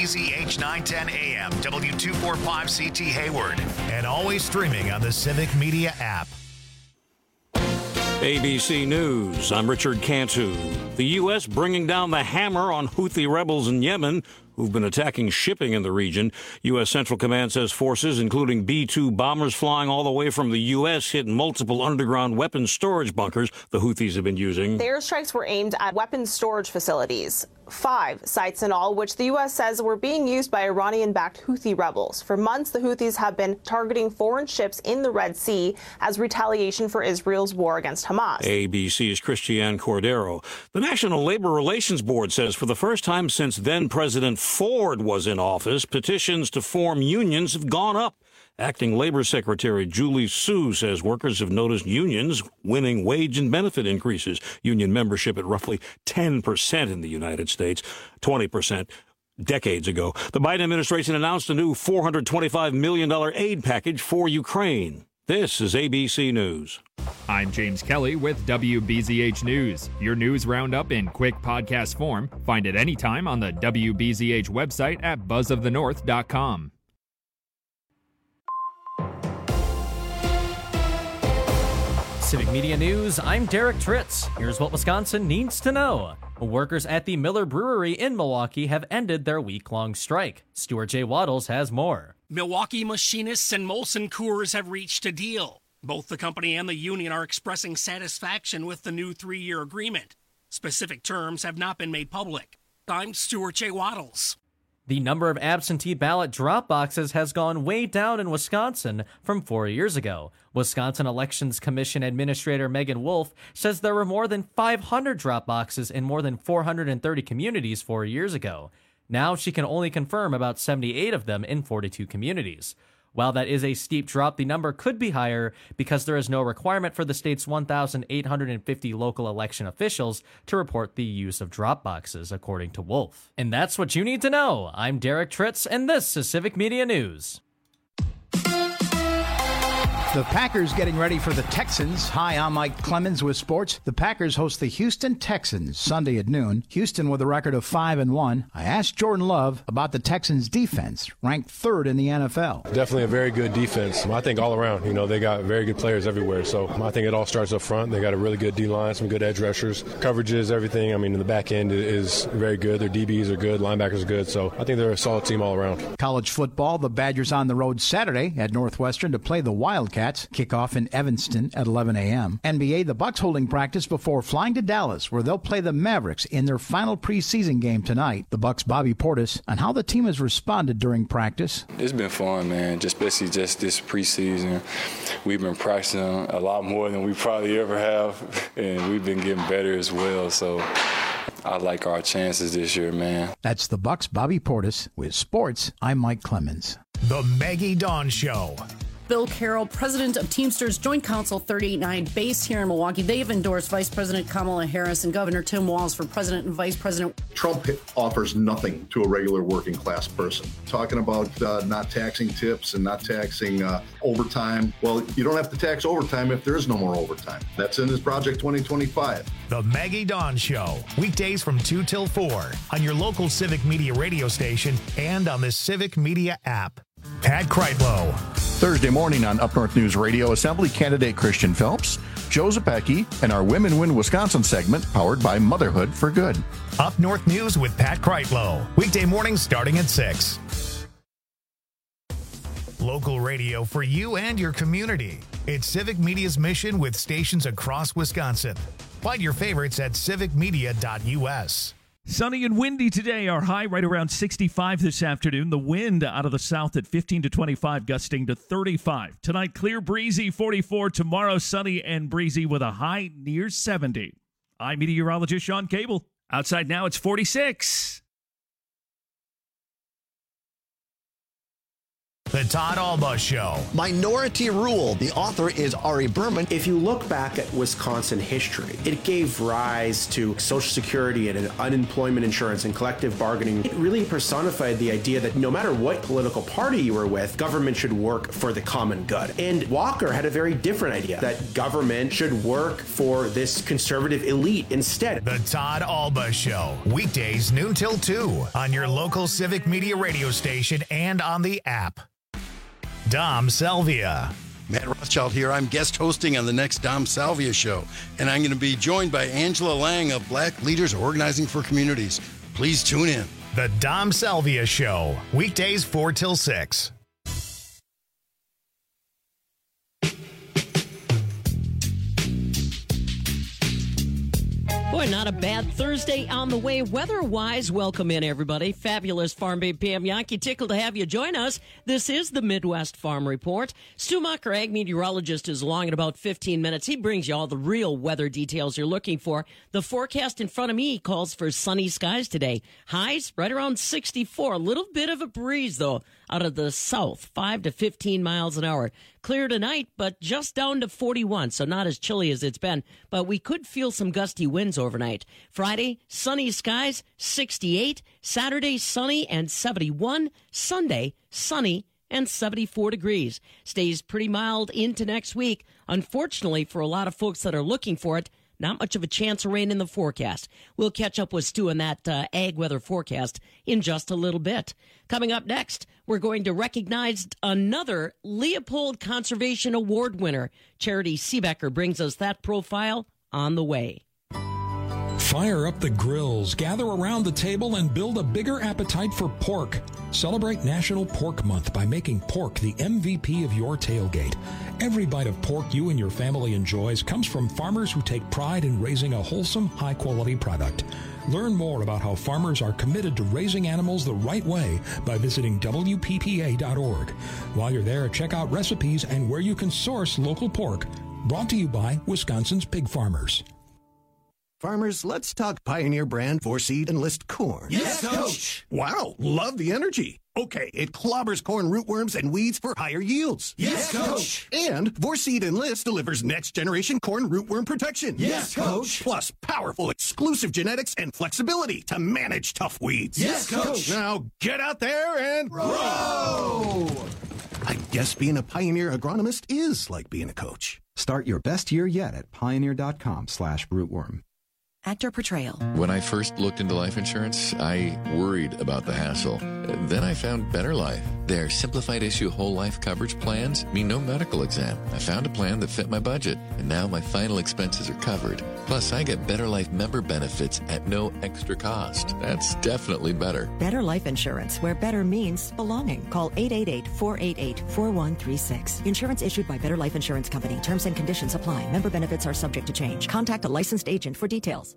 WBZH 910 AM, W245CT Hayward, and always streaming on the Civic Media app. ABC News, I'm Richard Cantu. The U.S. bringing down the hammer on Houthi rebels in Yemen who've been attacking shipping in the region. U.S. Central Command says forces, including B-2 bombers flying all the way from the U.S., hit multiple underground weapons storage bunkers the Houthis have been using. The airstrikes were aimed at weapons storage facilities. 5 sites in all, which the U.S. says were being used by Iranian-backed Houthi rebels. For months, the Houthis have been targeting foreign ships in the Red Sea as retaliation for Israel's war against Hamas. ABC's Christiane Cordero. The National Labor Relations Board says for the first time since then-President Ford was in office, petitions to form unions have gone up. Acting Labor Secretary Julie Su says workers have noticed unions winning wage and benefit increases. Union membership at roughly 10% in the United States, 20% decades ago. The Biden administration announced a new $425 million aid package for Ukraine. This is ABC News. I'm James Kelly with WBZH News. Your news roundup in quick podcast form. Find it anytime on the WBZH website at buzzofthenorth.com. Civic Media News, I'm Derek Tritz. Here's what Wisconsin needs to know. Workers at the Miller Brewery in Milwaukee have ended their week-long strike. Stuart J. Waddles has more. Milwaukee Machinists and Molson Coors have reached a deal. Both the company and the union are expressing satisfaction with the new 3-year agreement. Specific terms have not been made public. I'm Stuart J. Waddles. The number of absentee ballot drop boxes has gone way down in Wisconsin from 4 years ago. Wisconsin Elections Commission Administrator Megan Wolf says there were more than 500 drop boxes in more than 430 communities 4 years ago. Now she can only confirm about 78 of them in 42 communities. While that is a steep drop, the number could be higher because there is no requirement for the state's 1,850 local election officials to report the use of drop boxes, according to Wolf. And that's what you need to know. I'm Derek Tritz, and this is Civic Media News. The Packers getting ready for the Texans. Hi, I'm Mike Clemens with sports. The Packers host the Houston Texans Sunday at noon. Houston with a record of 5-1. I asked Jordan Love about the Texans defense, ranked 3rd in the NFL. Definitely a very good defense. I think all around, they got very good players everywhere. So I think it all starts up front. They got a really good D-line, some good edge rushers. Coverages, everything. In the back end is very good. Their DBs are good. Linebackers are good. So I think they're a solid team all around. College football, the Badgers on the road Saturday at Northwestern to play the Wildcats. Kickoff in Evanston at 11 a.m. NBA, the Bucks holding practice before flying to Dallas, where they'll play the Mavericks in their final preseason game tonight. The Bucks' Bobby Portis on how the team has responded during practice. It's been fun, man. Especially this preseason. We've been practicing a lot more than we probably ever have, and we've been getting better as well. So I like our chances this year, man. That's the Bucks' Bobby Portis. With sports, I'm Mike Clemens. The Maggie Dawn Show. Bill Carroll, president of Teamsters Joint Council 389, based here in Milwaukee. They've endorsed Vice President Kamala Harris and Governor Tim Walz for president and vice president. Trump offers nothing to a regular working class person. Talking about not taxing tips and not taxing overtime. Well, you don't have to tax overtime if there is no more overtime. That's in his Project 2025. The Maggie Dawn Show, weekdays from 2 till 4 on your local Civic Media radio station and on the Civic Media app. Pat Kreitlow. Thursday morning on Up North News Radio, Assembly candidate Christian Phelps, Joe Zepecki, and our Women Win Wisconsin segment powered by Motherhood for Good. Up North News with Pat Kreitlow. Weekday mornings starting at 6. Local radio for you and your community. It's Civic Media's mission with stations across Wisconsin. Find your favorites at civicmedia.us. Sunny and windy today. Our high right around 65 this afternoon. The wind out of the south at 15 to 25, gusting to 35. Tonight, clear, breezy, 44. Tomorrow, sunny and breezy with a high near 70. I'm meteorologist Sean Cable. Outside now, it's 46. The Todd Alba Show. Minority Rule. The author is Ari Berman. If you look back at Wisconsin history, it gave rise to Social Security and unemployment insurance and collective bargaining. It really personified the idea that no matter what political party you were with, government should work for the common good. And Walker had a very different idea, that government should work for this conservative elite instead. The Todd Alba Show. Weekdays noon till 2 on your local Civic Media radio station and on the app. Dom Salvia. Matt Rothschild here. I'm guest hosting on the next Dom Salvia show, and I'm going to be joined by Angela Lang of Black Leaders Organizing for Communities. Please tune in. The Dom Salvia Show. Weekdays 4 till 6. Boy, not a bad Thursday on the way weather-wise. Welcome in, everybody. Fabulous Farm Babe Pam Yankee. Tickled to have you join us. This is the Midwest Farm Report. Stu Macher, ag meteorologist, is along in about 15 minutes. He brings you all the real weather details you're looking for. The forecast in front of me calls for sunny skies today. Highs right around 64. A little bit of a breeze, though, out of the south, 5 to 15 miles an hour. Clear tonight, but just down to 41, so not as chilly as it's been. But we could feel some gusty winds overnight. Friday, sunny skies, 68. Saturday, sunny and 71. Sunday, sunny and 74 degrees. Stays pretty mild into next week. Unfortunately, for a lot of folks that are looking for it, not much of a chance of rain in the forecast. We'll catch up with Stu on that ag weather forecast in just a little bit. Coming up next, we're going to recognize another Leopold Conservation Award winner. Charity Seebecker brings us that profile on the way. Fire up the grills, gather around the table, and build a bigger appetite for pork. Celebrate National Pork Month by making pork the MVP of your tailgate. Every bite of pork you and your family enjoys comes from farmers who take pride in raising a wholesome, high-quality product. Learn more about how farmers are committed to raising animals the right way by visiting WPPA.org. While you're there, check out recipes and where you can source local pork. Brought to you by Wisconsin's pig farmers. Farmers, let's talk Pioneer brand Vorseed Enlist corn. Yes, Coach. Wow, love the energy. Okay, it clobbers corn rootworms and weeds for higher yields. Yes, Coach. And Vorseed Enlist delivers next-generation corn rootworm protection. Yes, Coach. Plus powerful exclusive genetics and flexibility to manage tough weeds. Yes, Coach. Now get out there and grow! I guess being a Pioneer agronomist is like being a coach. Start your best year yet at pioneer.com/rootworm. Actor portrayal. When I first looked into life insurance, I worried about the hassle. Then I found Better Life. Their simplified issue whole life coverage plans mean no medical exam. I found a plan that fit my budget, and now my final expenses are covered. Plus, I get Better Life member benefits at no extra cost. That's definitely better. Better Life Insurance, where better means belonging. Call 888-488-4136. Insurance issued by Better Life Insurance Company. Terms and conditions apply. Member benefits are subject to change. Contact a licensed agent for details.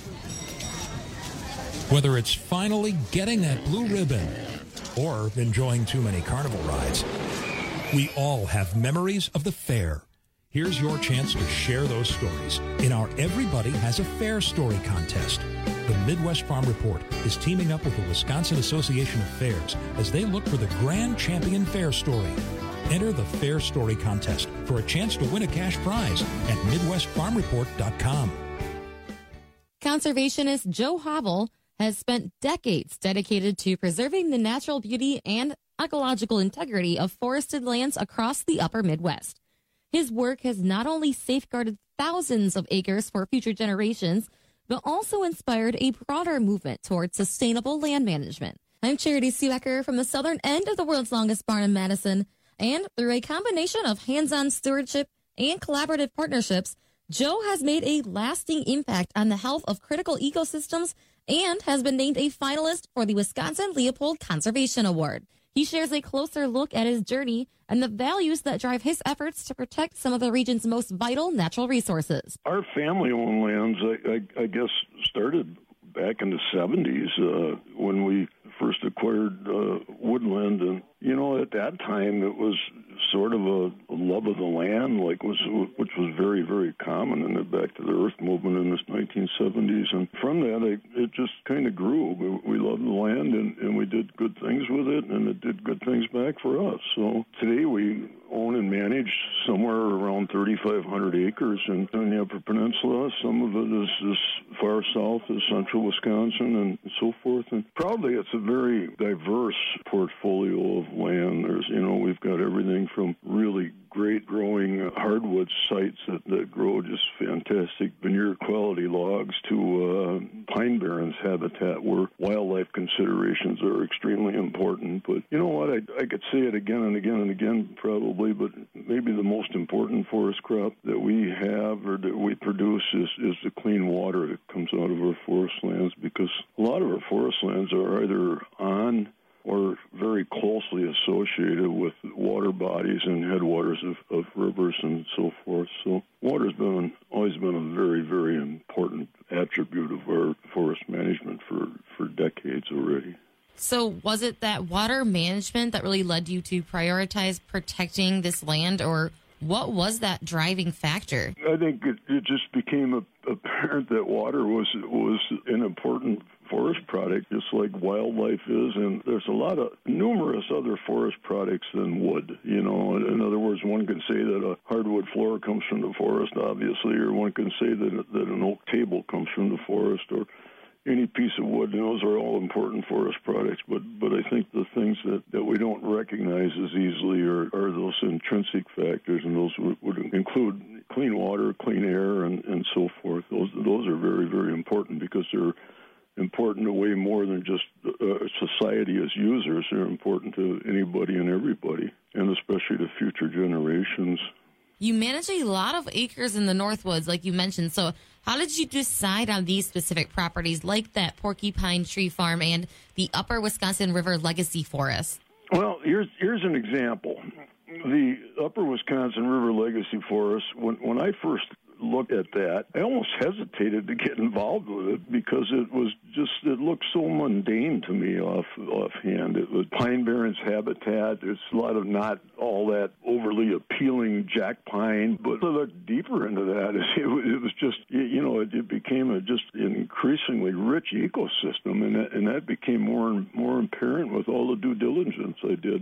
Whether it's finally getting that blue ribbon or enjoying too many carnival rides, we all have memories of the fair. Here's your chance to share those stories in our Everybody Has a Fair Story contest. The Midwest Farm Report is teaming up with the Wisconsin Association of Fairs as they look for the grand champion fair story. Enter the Fair Story contest for a chance to win a cash prize at MidwestFarmReport.com. Conservationist Joe Hobble has spent decades dedicated to preserving the natural beauty and ecological integrity of forested lands across the upper Midwest. His work has not only safeguarded thousands of acres for future generations, but also inspired a broader movement towards sustainable land management. I'm Charity Seebecker from the southern end of the world's longest barn in Madison, and through a combination of hands-on stewardship and collaborative partnerships, Joe has made a lasting impact on the health of critical ecosystems and has been named a finalist for the Wisconsin Leopold Conservation Award. He shares a closer look at his journey and the values that drive his efforts to protect some of the region's most vital natural resources. Our family-owned lands, I guess, started back in the 70s when we first acquired woodland. And, you know, at that time it was sort of a love of the land, which was very, very common in the Back to the Earth movement in the 1970s. And from that, it just kind of grew. We loved the land, and we did did good things with it, and it did good things back for us. So today we own and manage somewhere around 3,500 acres in the Upper Peninsula. Some of it is as far south as central Wisconsin and so forth. And probably it's a very diverse portfolio of land. We've got everything from really great growing hardwood sites that grow just fantastic veneer quality logs to pine barrens habitat where wildlife considerations are extremely important. But you know what, I could say it again and again and again probably, but maybe the most important forest crop that we have or that we produce is the clean water that comes out of our forest lands, because a lot of our forest lands are either on or very closely associated with water bodies and headwaters of rivers and so forth. So water's always been a very, very important attribute of our forest management for decades already. So was it that water management that really led you to prioritize protecting this land, or what was that driving factor? I think it just became apparent that water was an important forest product, just like wildlife is, and there's numerous other forest products than wood. In other words, one can say that a hardwood floor comes from the forest, obviously, or one can say that an oak table comes from the forest, or any piece of wood. And those are all important forest products. But I think the things that we don't recognize as easily are those intrinsic factors, and those would include clean water, clean air, and so forth. Those are very, very important because they're important to way more than just society as users. They're important to anybody and everybody, and especially to future generations. You manage a lot of acres in the Northwoods, like you mentioned. So how did you decide on these specific properties like that Porcupine Tree Farm and the Upper Wisconsin River Legacy Forest? Well, here's an example. The Upper Wisconsin River Legacy Forest, when I first looked at that, I almost hesitated to get involved with it because it looked so mundane to me offhand. It was pine barrens habitat. There's a lot of not all that overly appealing jack pine, but to look deeper into that, it was just, it became just an increasingly rich ecosystem, and that became more and more apparent with all the due diligence I did.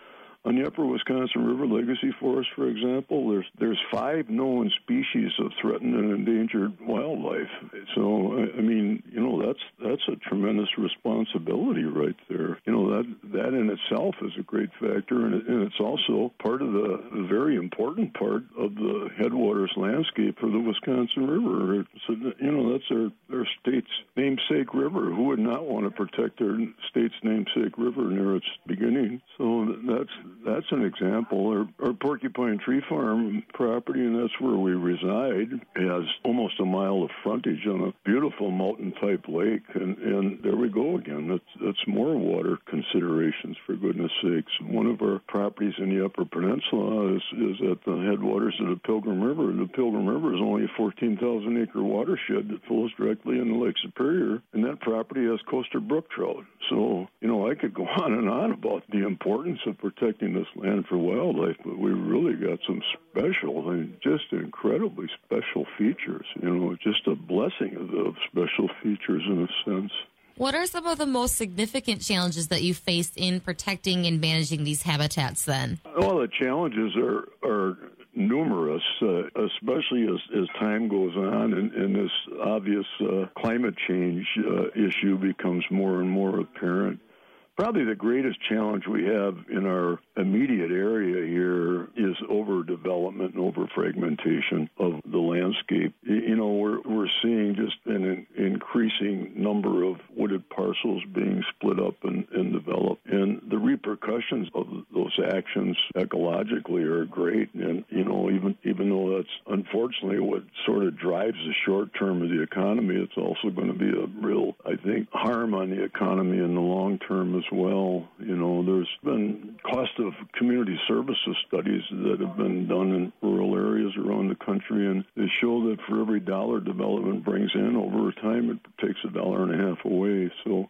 On the Upper Wisconsin River Legacy Forest, for example, there's 5 known species of threatened and endangered wildlife. So, I mean, that's a tremendous responsibility right there. That in itself is a great factor, and it's also part of the very important part of the headwaters landscape for the Wisconsin River. So, that's our state's namesake river. Who would not want to protect their state's namesake river near its beginning? So that's an example. Our Porcupine Tree Farm property, and that's where we reside, has almost a mile of frontage on a beautiful mountain-type lake, and there we go again. That's more water considerations, for goodness sakes. One of our properties in the Upper Peninsula is at the headwaters of the Pilgrim River. The Pilgrim River is only a 14,000-acre watershed that flows directly into Lake Superior, and that property has coastal brook trout. So, I could go on and on about the importance of protecting this land for wildlife, but we really got some special and just incredibly special features. Just a blessing of special features in a sense. What are some of the most significant challenges that you faced in protecting and managing these habitats then? Well, the challenges are numerous, especially as time goes on and this obvious climate change issue becomes more and more apparent. Probably the greatest challenge we have in our immediate area here is overdevelopment and overfragmentation of the landscape. We're seeing just an increasing number of wooded parcels being split up and developed. And the repercussions of those actions ecologically are great. And, even though that's unfortunately what sort of drives the short term of the economy, it's also going to be a real, I think, harm on the economy in the long term as well. There's been cost of community services studies that have been done in rural areas around the country, and they show that for every dollar development brings in, over time it takes $1.50 away. So,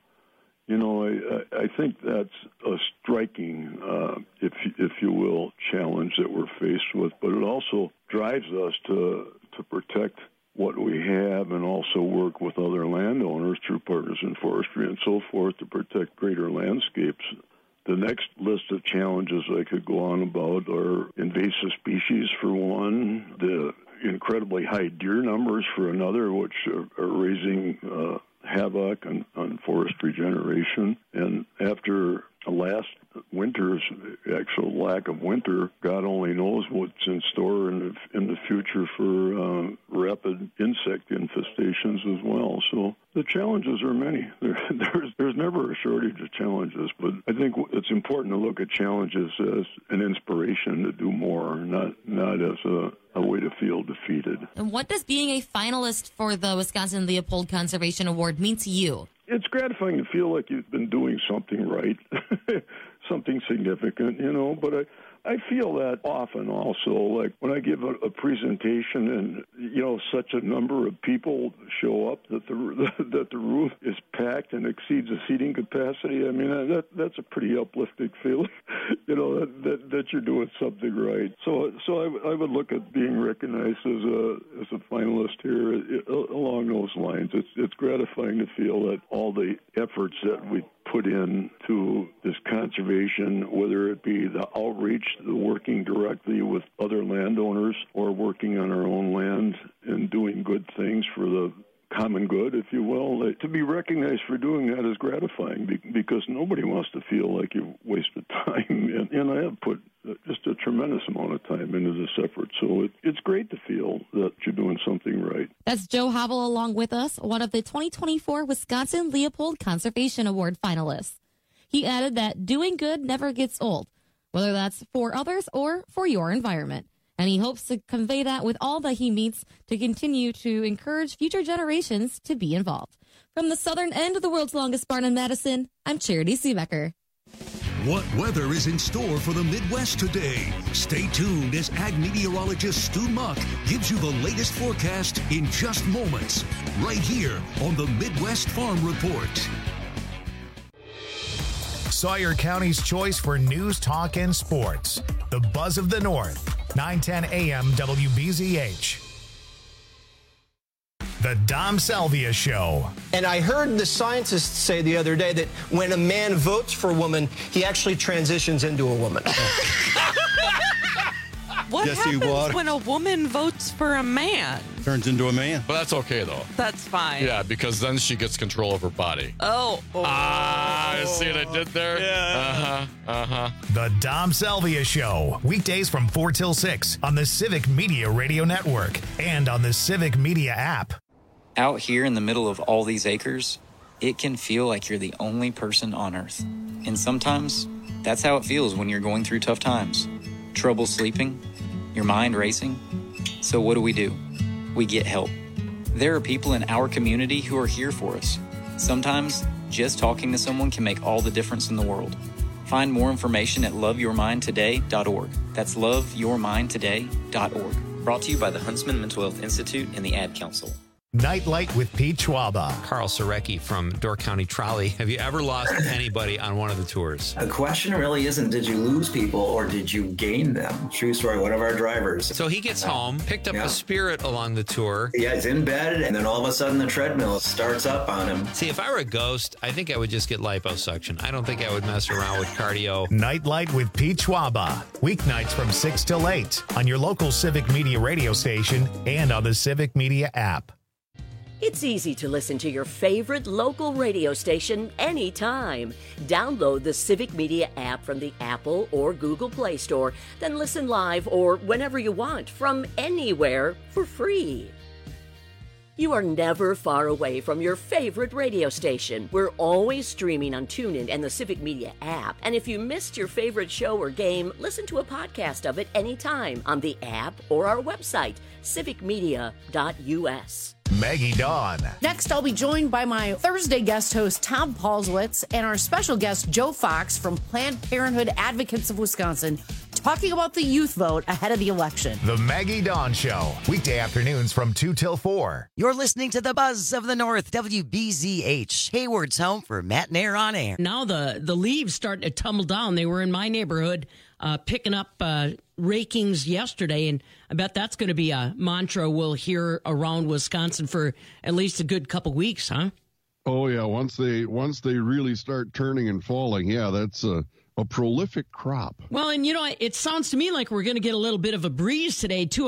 I think that's a striking, if you will, challenge that we're faced with. But it also drives us to protect what we have and also work with other landowners through Partners in Forestry and so forth to protect greater landscape championships. The next list of challenges I could go on about are invasive species for one, the incredibly high deer numbers for another, which are raising havoc on forest regeneration. And after last winter's actual lack of winter, God only knows what's in store in the future for rapid insect infestations as well. So the challenges are many. There's never a shortage of challenges, but I think it's important to look at challenges as an inspiration to do more, not as a way to feel defeated. And what does being a finalist for the Wisconsin Leopold Conservation Award mean to you? It's gratifying to feel like you've been doing something right, something significant, but I feel that often also, like when I give a presentation and, such a number of people show up that the roof is packed and exceeds the seating capacity. I mean, that's a pretty uplifting feeling, that you're doing something right. So I would look at being recognized as a finalist here along those lines. It's gratifying to feel that all the efforts that we put into this conservation, whether it be the outreach, the working directly with other landowners, or working on our own land and doing good things for the common good, if you will, to be recognized for doing that is gratifying because nobody wants to feel like you've wasted time. And I have put just a tremendous amount of time into this effort. So it's great to feel that you're doing something right. That's Joe Havel along with us, one of the 2024 Wisconsin Leopold Conservation Award finalists. He added that doing good never gets old, whether that's for others or for your environment. And he hopes to convey that with all that he meets to continue to encourage future generations to be involved. From the southern end of the world's longest barn in Madison, I'm Charity Seebecker. What weather is in store for the Midwest today? Stay tuned as ag meteorologist Stu Muck gives you the latest forecast in just moments, right here on the Midwest Farm Report. Sawyer County's choice for news, talk, and sports. The Buzz of the North, 910 AM WBZH. The Dom Salvia Show. And I heard the scientists say the other day that when a man votes for a woman, he actually transitions into a woman. What happens when a woman votes for a man? Turns into a man. But that's okay, though. That's fine. Yeah, because then she gets control of her body. Oh. You see what I did there? Yeah. The Dom Salvia Show. Weekdays from 4 till 6 on the Civic Media Radio Network and on the Civic Media app. Out here in the middle of all these acres, it can feel like you're the only person on Earth. And sometimes, that's how it feels when you're going through tough times. Trouble sleeping, your mind racing. So what do? We get help. There are people in our community who are here for us. Sometimes, just talking to someone can make all the difference in the world. Find more information at loveyourmindtoday.org. That's loveyourmindtoday.org. Brought to you by the Huntsman Mental Health Institute and the Ad Council. Nightlight with Pete Schwaba. Carl Sorecki from Door County Trolley. Have you ever lost anybody on one of the tours? The question really isn't, did you lose people or did you gain them? True story, one of our drivers. So he gets home, picked up a Spirit along the tour. Yeah, he's in bed, and then all of a sudden the treadmill starts up on him. See, if I were a ghost, I think I would just get liposuction. I don't think I would mess around with cardio. Nightlight with Pete Schwaba. Weeknights from 6 till 8 on your local Civic Media radio station and on the Civic Media app. It's easy to listen to your favorite local radio station anytime. Download the Civic Media app from the Apple or Google Play Store, then listen live or whenever you want from anywhere for free. You are never far away from your favorite radio station. We're always streaming on TuneIn and the Civic Media app. And if you missed your favorite show or game, listen to a podcast of it anytime on the app or our website, civicmedia.us. Maggie Dawn. Next, I'll be joined by my Thursday guest host, Tom Paulswitz, and our special guest, Joe Fox from Planned Parenthood Advocates of Wisconsin, talking about the youth vote ahead of the election. The Maggie Dawn Show. Weekday afternoons from 2 till 4. You're listening to the Buzz of the North, WBZH. Hayward's home for Matt Nair on air. Now the leaves starting to tumble down. They were in my neighborhood picking up rakings yesterday, and I bet that's going to be a mantra we'll hear around Wisconsin for at least a good couple weeks, huh? Oh yeah, once they really start turning and falling, yeah, that's a prolific crop. Well, and it sounds to me like we're going to get a little bit of a breeze today too.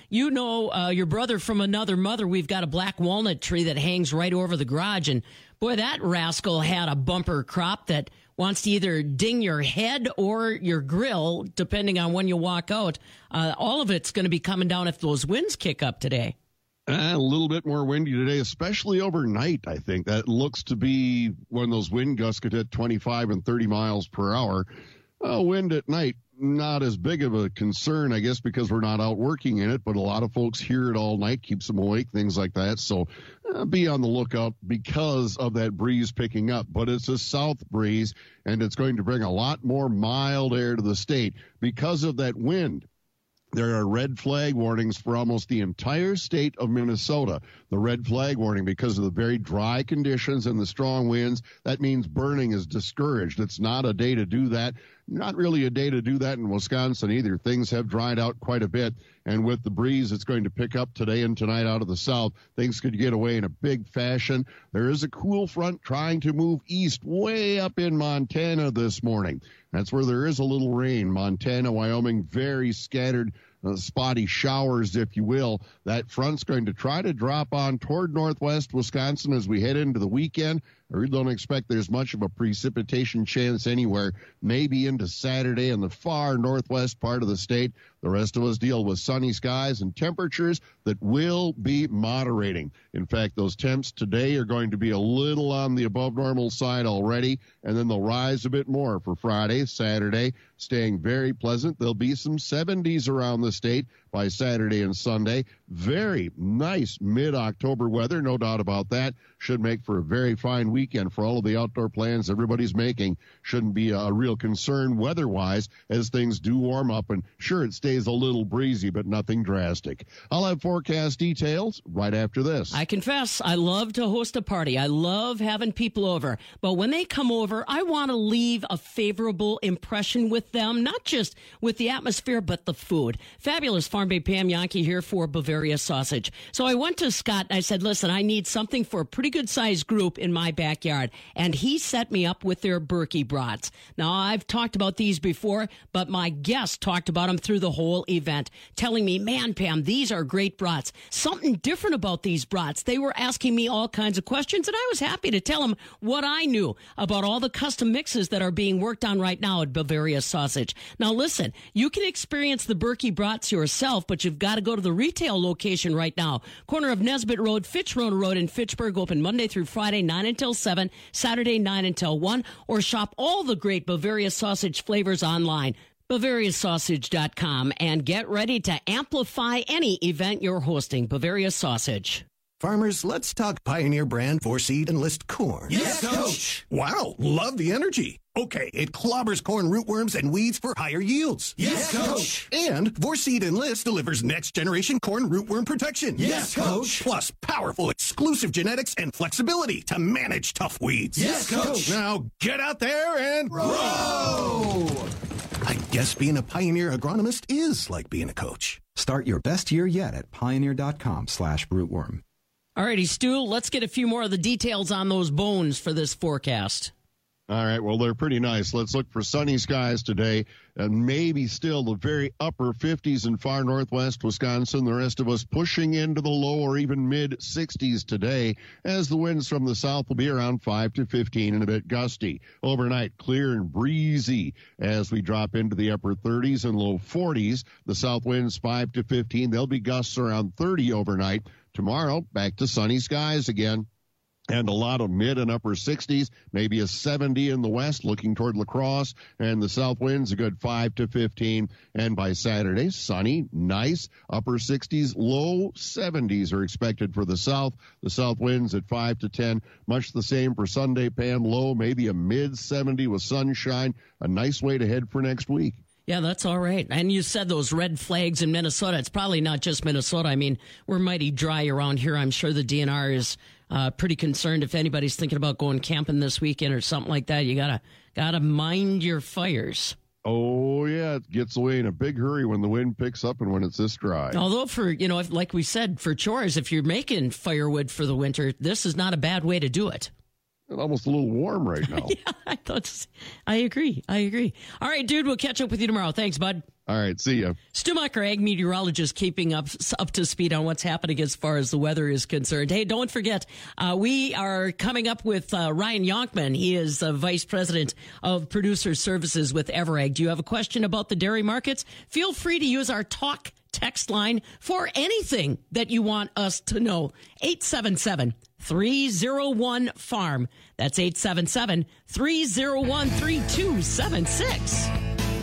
Your brother from another mother. We've got a black walnut tree that hangs right over the garage, and boy, that rascal had a bumper crop that wants to either ding your head or your grill, depending on when you walk out. All of it's going to be coming down if those winds kick up today. A little bit more windy today, especially overnight, I think. That looks to be when those wind gusts could hit 25 and 30 miles per hour. Wind at night, not as big of a concern, I guess, because we're not out working in it, but a lot of folks hear it all night, keeps them awake, things like that. So be on the lookout because of that breeze picking up. But it's a south breeze, and it's going to bring a lot more mild air to the state because of that wind. There are red flag warnings for almost the entire state of Minnesota. The red flag warning because of the very dry conditions and the strong winds. That means burning is discouraged. It's not a day to do that. Not really a day to do that in Wisconsin either. Things have dried out quite a bit. And with the breeze, it's going to pick up today and tonight out of the south. Things could get away in a big fashion. There is a cool front trying to move east way up in Montana this morning. That's where there is a little rain. Montana, Wyoming, very scattered, spotty showers, if you will. That front's going to try to drop on toward northwest Wisconsin as we head into the weekend. I really don't expect there's much of a precipitation chance anywhere. Maybe into Saturday in the far northwest part of the state. The rest of us deal with sunny skies and temperatures that will be moderating. In fact, those temps today are going to be a little on the above normal side already, and then they'll rise a bit more for Friday, Saturday, staying very pleasant. There'll be some 70s around the state by Saturday and Sunday. Very nice mid-October weather, no doubt about that. Should make for a very fine weekend for all of the outdoor plans everybody's making. Shouldn't be a real concern weather-wise as things do warm up. And sure, it stays a little breezy, but nothing drastic. I'll have forecast details right after this. I confess, I love to host a party. I love having people over. But when they come over, I want to leave a favorable impression with them, not just with the atmosphere, but the food. Fabulous Farm Bay Pam Yankee here for Bavaria Sausage. So I went to Scott and I said, listen, I need something for a pretty good sized group in my backyard. And he set me up with their Berkey brats. Now, I've talked about these before, but my guest talked about them through the whole event, telling me, man, Pam, these are great brats. Something different about these brats. They were asking me all kinds of questions, and I was happy to tell them what I knew about all the custom mixes that are being worked on right now at Bavaria Sausage. Now, listen, you can experience the Berkey brats yourself, but you've got to go to the retail location right now. Corner of Nesbitt Road, Fitchrow Road in Fitchburg, open Monday through Friday, 9 until 7, Saturday, 9 until 1, or shop all the great Bavaria Sausage flavors online. BavariaSausage.com, and get ready to amplify any event you're hosting. Bavaria Sausage. Farmers, let's talk Pioneer brand 4-seed Enlist corn. Yes, Coach. Wow, love the energy. Okay, it clobbers corn rootworms and weeds for higher yields. Yes, Coach. And 4-seed Enlist delivers next-generation corn rootworm protection. Yes, Coach. Plus powerful exclusive genetics and flexibility to manage tough weeds. Yes, Coach. Now get out there and grow! I guess being a Pioneer agronomist is like being a coach. Start your best year yet at pioneer.com/rootworm. All righty, Stu, let's get a few more of the details on those bones for this forecast. All right, well, they're pretty nice. Let's look for sunny skies today, and maybe still the very upper 50s in far northwest Wisconsin. The rest of us pushing into the low or even mid-60s today, as the winds from the south will be around 5 to 15 and a bit gusty. Overnight, clear and breezy as we drop into the upper 30s and low 40s. The south winds 5 to 15. There'll be gusts around 30 overnight. Tomorrow, back to sunny skies again. And a lot of mid and upper 60s, maybe a 70 in the west looking toward La Crosse, and the south winds a good 5 to 15. And by Saturday, sunny, nice, upper 60s, low 70s are expected for the south. The south winds at 5 to 10. Much the same for Sunday, Pam, low, maybe a mid 70 with sunshine. A nice way to head for next week. Yeah, that's all right. And you said those red flags in Minnesota. It's probably not just Minnesota. I mean, we're mighty dry around here. I'm sure the DNR is pretty concerned if anybody's thinking about going camping this weekend or something like that. You gotta mind your fires. Oh, yeah, it gets away in a big hurry when the wind picks up and when it's this dry. Although like we said, for chores, if you're making firewood for the winter, this is not a bad way to do it. It's almost a little warm right now. Yeah, I agree. All right, dude, we'll catch up with you tomorrow. Thanks, bud. All right, see ya. Stu Macher, ag meteorologist, keeping up to speed on what's happening as far as the weather is concerned. Hey, don't forget, we are coming up with Ryan Yonkman. He is Vice President of Producer Services with Everag. Do you have a question about the dairy markets? Feel free to use our talk text line for anything that you want us to know. 877-301-FARM. That's 877-301-3276.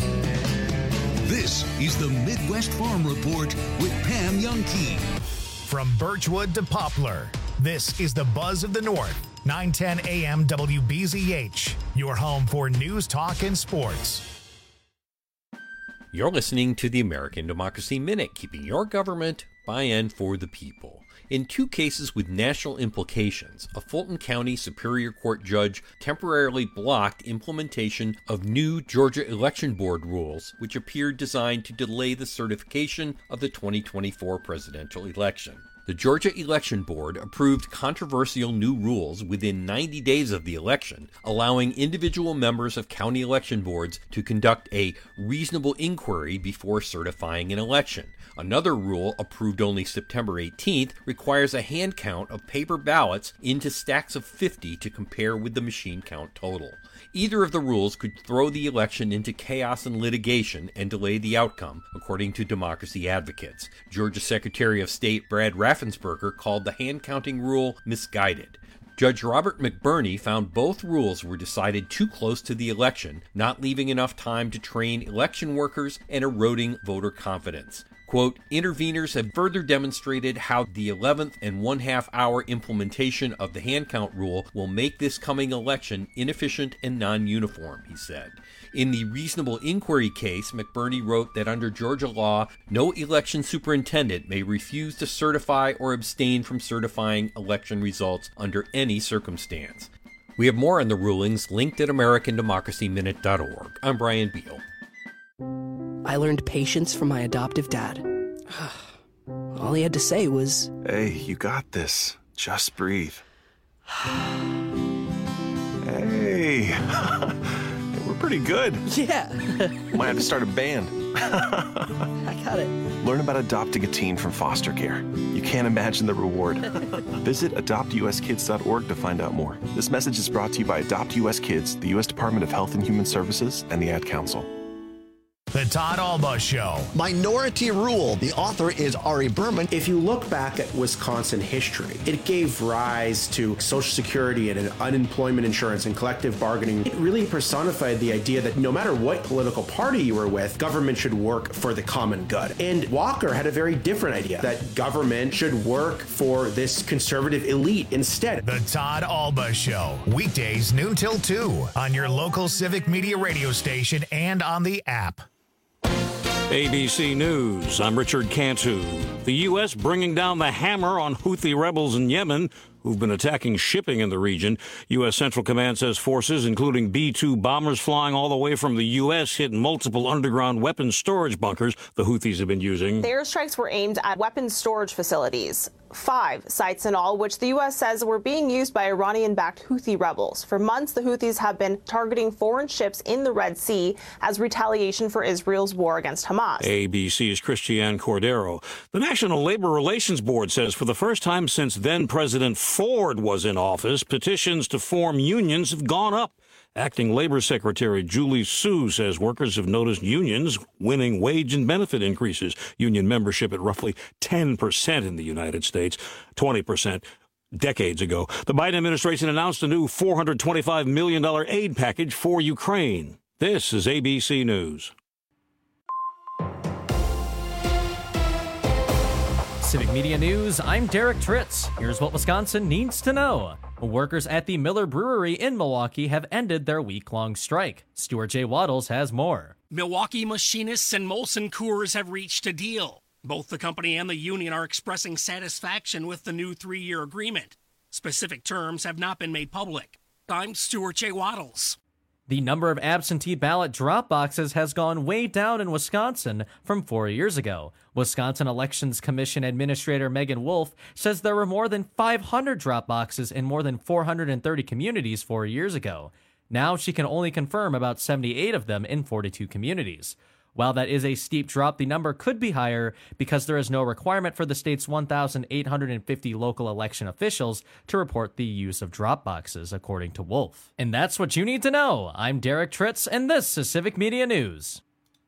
This is the Midwest Farm Report with Pam Youngkey. From Birchwood to Poplar, this is the Buzz of the North. 910 AM WBZH, your home for news, talk, and sports. You're listening to the American Democracy Minute, keeping your government by and for the people. In two cases with national implications, a Fulton County Superior Court judge temporarily blocked implementation of new Georgia Election Board rules, which appeared designed to delay the certification of the 2024 presidential election. The Georgia Election Board approved controversial new rules within 90 days of the election, allowing individual members of county election boards to conduct a reasonable inquiry before certifying an election. Another rule, approved only September 18th, requires a hand count of paper ballots into stacks of 50 to compare with the machine count total. Either of the rules could throw the election into chaos and litigation and delay the outcome, according to democracy advocates. Georgia Secretary of State Brad Raffensperger called the hand-counting rule misguided. Judge Robert McBurney found both rules were decided too close to the election, not leaving enough time to train election workers and eroding voter confidence. Quote, interveners have further demonstrated how the 11th and 1/2 hour implementation of the hand count rule will make this coming election inefficient and non-uniform, he said. In the reasonable inquiry case, McBurney wrote that under Georgia law, no election superintendent may refuse to certify or abstain from certifying election results under any circumstance. We have more on the rulings linked at AmericanDemocracyMinute.org. I'm Brian Beal. I learned patience from my adoptive dad. All he had to say was, "Hey, you got this. Just breathe." Hey, we're pretty good. Yeah. Might have to start a band. I got it. Learn about adopting a teen from foster care. You can't imagine the reward. Visit adoptuskids.org to find out more. This message is brought to you by Adopt US Kids, the U.S. Department of Health and Human Services, and the Ad Council. The Todd Alba Show. Minority Rule. The author is Ari Berman. If you look back at Wisconsin history, it gave rise to Social Security and unemployment insurance and collective bargaining. It really personified the idea that no matter what political party you were with, government should work for the common good. And Walker had a very different idea, that government should work for this conservative elite instead. The Todd Alba Show. Weekdays noon till 2 on your local civic media radio station and on the app. ABC News, I'm Richard Cantu. The U.S. bringing down the hammer on Houthi rebels in Yemen who've been attacking shipping in the region. U.S. Central Command says forces, including B-2 bombers flying all the way from the U.S., hit multiple underground weapons storage bunkers the Houthis have been using. The airstrikes were aimed at weapons storage facilities. 5 sites in all, which the U.S. says were being used by Iranian-backed Houthi rebels. For months, the Houthis have been targeting foreign ships in the Red Sea as retaliation for Israel's war against Hamas. ABC's Christiane Cordero. The National Labor Relations Board says for the first time since then-President Ford was in office, petitions to form unions have gone up. Acting Labor Secretary Julie Su says workers have noticed unions winning wage and benefit increases. Union membership at roughly 10% in the United States, 20% decades ago. The Biden administration announced a new $425 million aid package for Ukraine. This is ABC News. Civic Media News, I'm Derek Tritz. Here's what Wisconsin needs to know. Workers at the Miller Brewery in Milwaukee have ended their week-long strike. Stuart J. Waddles has more. Milwaukee Machinists and Molson Coors have reached a deal. Both the company and the union are expressing satisfaction with the new 3-year agreement. Specific terms have not been made public. I'm Stuart J. Waddles. The number of absentee ballot drop boxes has gone way down in Wisconsin from 4 years ago. Wisconsin Elections Commission Administrator Megan Wolf says there were more than 500 drop boxes in more than 430 communities 4 years ago. Now she can only confirm about 78 of them in 42 communities. While that is a steep drop, the number could be higher because there is no requirement for the state's 1,850 local election officials to report the use of drop boxes, according to Wolf. And that's what you need to know. I'm Derek Tritz, and this is Civic Media News.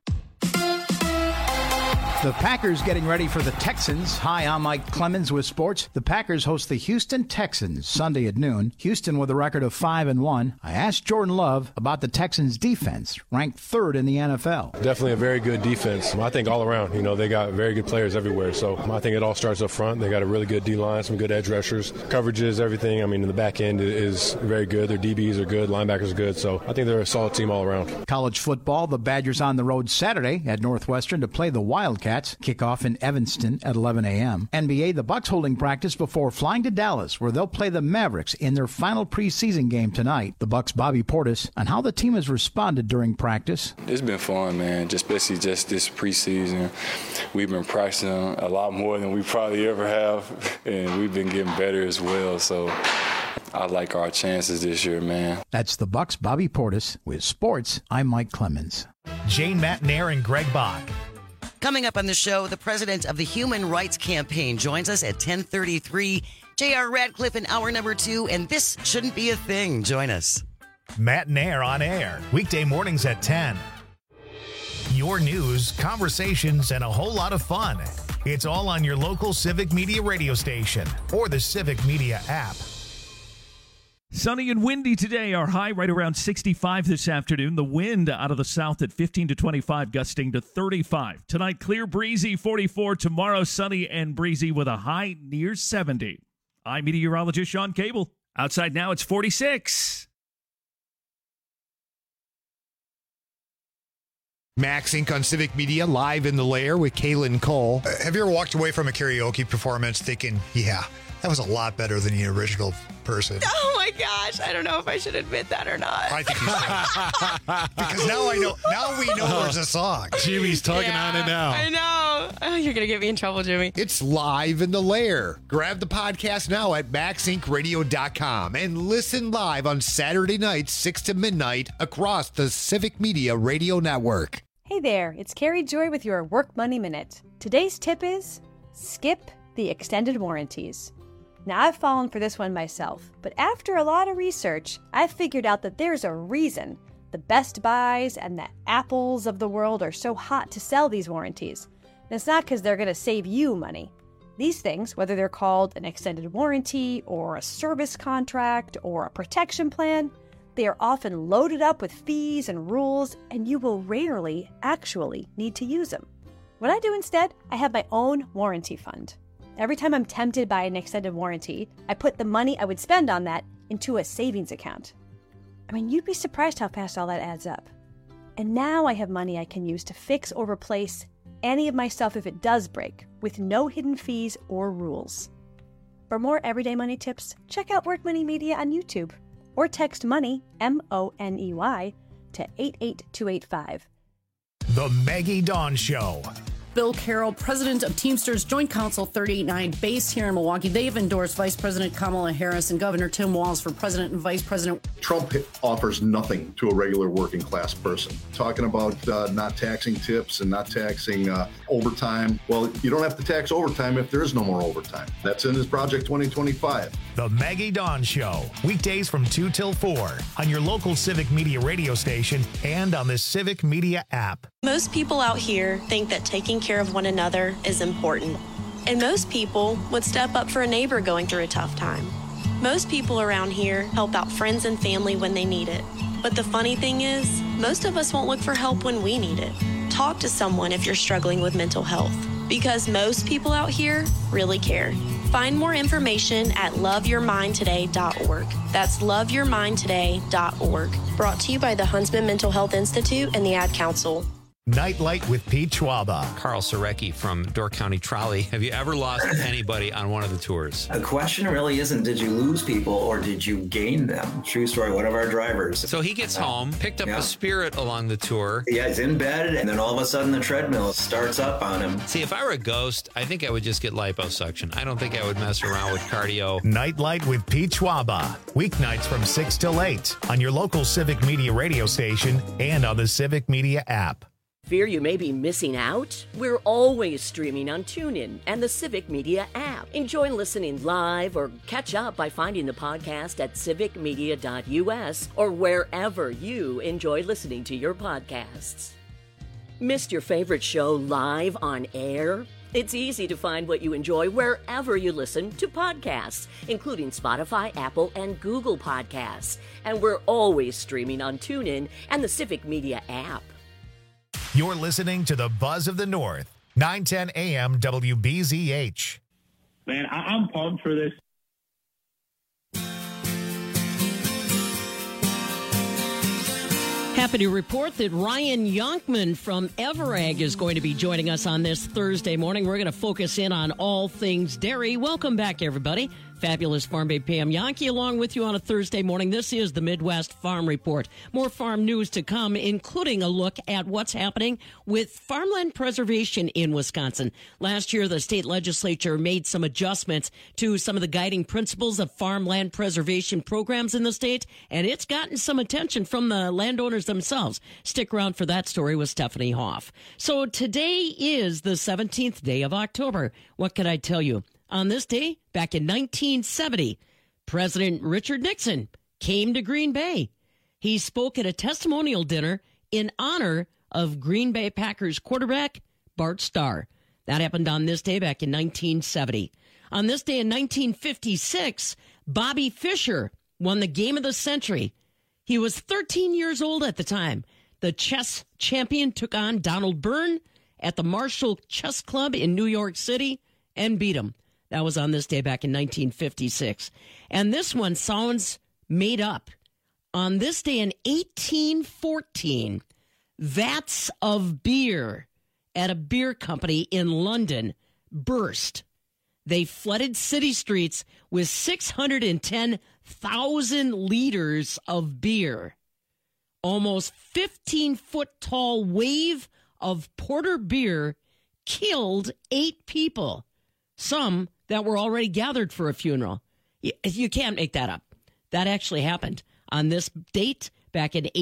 The Packers getting ready for the Texans. Hi, I'm Mike Clemens with sports. The Packers host the Houston Texans Sunday at noon. Houston with a record of 5-1. I asked Jordan Love about the Texans defense, ranked third in the NFL. Definitely a very good defense. I think all around, they got very good players everywhere. So I think it all starts up front. They got a really good D-line, some good edge rushers. Coverages, everything. In the back end is very good. Their DBs are good. Linebackers are good. So I think they're a solid team all around. College football, the Badgers on the road Saturday at Northwestern to play the Wildcats. Kickoff in Evanston at 11 a.m. NBA, the Bucks holding practice before flying to Dallas, where they'll play the Mavericks in their final preseason game tonight. The Bucks' Bobby Portis on how the team has responded during practice. It's been fun, man, especially just this preseason. We've been practicing a lot more than we probably ever have, and we've been getting better as well. So I like our chances this year, man. That's the Bucks' Bobby Portis. With sports, I'm Mike Clemens. Jane Matnair and Greg Bach. Coming up on the show, the president of the Human Rights Campaign joins us at 10:33. J.R. Radcliffe in hour number 2, and this shouldn't be a thing. Join us. Matnair on air, weekday mornings at 10. Your news, conversations, and a whole lot of fun. It's all on your local Civic Media radio station or the Civic Media app. Sunny and windy today. Our high right around 65 this afternoon. The wind out of the south at 15 to 25, gusting to 35. Tonight, clear, breezy, 44. Tomorrow, sunny and breezy with a high near 70. I'm meteorologist Sean Cable. Outside now, it's 46. Max Inc. on Civic Media, live in the lair with Kaylin Cole. Have you ever walked away from a karaoke performance thinking, yeah, that was a lot better than the original person? Oh my gosh, I don't know if I should admit that or not. I think you should. Because now we know there's a song. Jimmy's tugging on it now. I know. Oh, you're going to get me in trouble, Jimmy. It's live in the lair. Grab the podcast now at maxincradio.com and listen live on Saturday nights, 6 to midnight across the Civic Media Radio Network. Hey there, it's Carrie Joy with your Work Money Minute. Today's tip is skip the extended warranties. Now, I've fallen for this one myself, but after a lot of research, I've figured out that there's a reason the Best Buys and the Apples of the world are so hot to sell these warranties. And it's not because they're going to save you money. These things, whether they're called an extended warranty or a service contract or a protection plan, they are often loaded up with fees and rules, and you will rarely actually need to use them. What I do instead, I have my own warranty fund. Every time I'm tempted by an extended warranty, I put the money I would spend on that into a savings account. You'd be surprised how fast all that adds up. And now I have money I can use to fix or replace any of my stuff if it does break, with no hidden fees or rules. For more everyday money tips, check out Work Money Media on YouTube, or text MONEY, MONEY, to 88285. The Maggie Dawn Show. Bill Carroll, president of Teamsters Joint Council 389, based here in Milwaukee. They've endorsed Vice President Kamala Harris and Governor Tim Walz for president and vice president. Trump offers nothing to a regular working class person. Talking about not taxing tips and not taxing overtime. Well, you don't have to tax overtime if there is no more overtime. That's in his Project 2025. The Maggie Dawn Show. Weekdays from 2 till 4 on your local Civic Media radio station and on the Civic Media app. Most people out here think that taking care of one another is important. And most people would step up for a neighbor going through a tough time. Most people around here help out friends and family when they need it. But the funny thing is, most of us won't look for help when we need it. Talk to someone if you're struggling with mental health, because most people out here really care. Find more information at loveyourmindtoday.org. That's loveyourmindtoday.org. Brought to you by the Huntsman Mental Health Institute and the Ad Council. Nightlight with Pete Schwaba. Carl Sorecki from Door County Trolley. Have you ever lost anybody on one of the tours? The question really isn't did you lose people or did you gain them? True story, one of our drivers. So he gets home, picked up a Spirit along the tour. Yeah, he's in bed, and then all of a sudden the treadmill starts up on him. See, if I were a ghost, I think I would just get liposuction. I don't think I would mess around with cardio. Nightlight with Pete Schwaba. Weeknights from 6 till 8 on your local Civic Media radio station and on the Civic Media app. Fear you may be missing out? We're always streaming on TuneIn and the Civic Media app. Enjoy listening live or catch up by finding the podcast at civicmedia.us or wherever you enjoy listening to your podcasts. Missed your favorite show live on air? It's easy to find what you enjoy wherever you listen to podcasts, including Spotify, Apple, and Google Podcasts. And we're always streaming on TuneIn and the Civic Media app. You're listening to the Buzz of the North, 910 AM WBZH. Man, I'm pumped for this. Happy to report that Ryan Yonkman from Everag is going to be joining us on this Thursday morning. We're going to focus in on all things dairy. Welcome back, everybody. Fabulous Farm Babe Pam Yankee along with you on a Thursday morning. This is the Midwest Farm Report. More farm news to come, including a look at what's happening with farmland preservation in Wisconsin. Last year, the state legislature made some adjustments to some of the guiding principles of farmland preservation programs in the state, and it's gotten some attention from the landowners themselves. Stick around for that story with Stephanie Hoff. So today is the 17th day of October. What can I tell you? On this day, back in 1970, President Richard Nixon came to Green Bay. He spoke at a testimonial dinner in honor of Green Bay Packers quarterback Bart Starr. That happened on this day back in 1970. On this day in 1956, Bobby Fischer won the game of the century. He was 13 years old at the time. The chess champion took on Donald Byrne at the Marshall Chess Club in New York City and beat him. That was on this day back in 1956. And this one sounds made up. On this day in 1814, vats of beer at a beer company in London burst. They flooded city streets with 610,000 liters of beer. Almost 15-foot tall wave of porter beer killed 8 people. Some that were already gathered for a funeral. You can't make that up. That actually happened on this date back in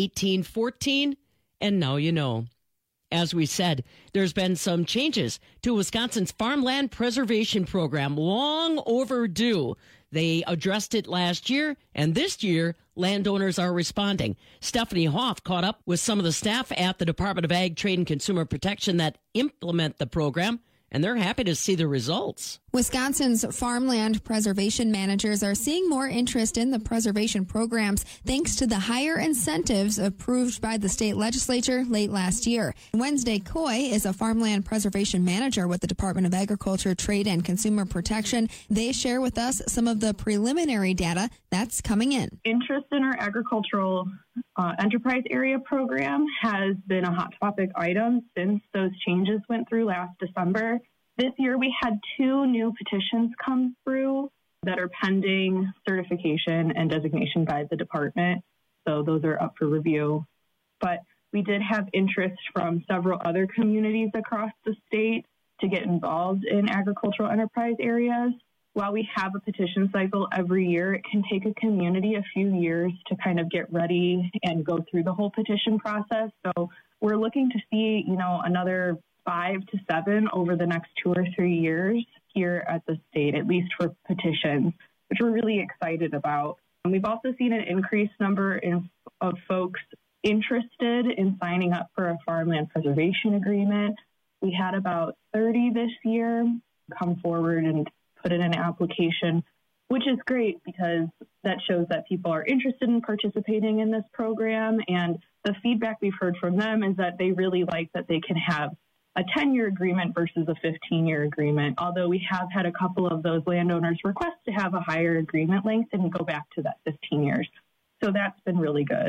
1814, and now you know. As we said, there's been some changes to Wisconsin's farmland preservation program, long overdue. They addressed it last year, and this year, landowners are responding. Stephanie Hoff caught up with some of the staff at the Department of Ag, Trade, and Consumer Protection that implement the program, and they're happy to see the results. Wisconsin's farmland preservation managers are seeing more interest in the preservation programs thanks to the higher incentives approved by the state legislature late last year. Wednesday Coy is a farmland preservation manager with the Department of Agriculture, Trade, and Consumer Protection. They share with us some of the preliminary data that's coming in. Interest in our agricultural enterprise area program has been a hot topic item since those changes went through last December. This year, we had 2 new petitions come through that are pending certification and designation by the department. So those are up for review. But we did have interest from several other communities across the state to get involved in agricultural enterprise areas. While we have a petition cycle every year, it can take a community a few years to kind of get ready and go through the whole petition process. So we're looking to see, another 5 to 7 over the next 2 or 3 years here at the state, at least for petitions, which we're really excited about. And we've also seen an increased number of folks interested in signing up for a farmland preservation agreement. We had about 30 this year come forward and put in an application, which is great because that shows that people are interested in participating in this program. And the feedback we've heard from them is that they really like that they can have a 10-year agreement versus a 15-year agreement, although we have had a couple of those landowners request to have a higher agreement length and go back to that 15 years. So that's been really good.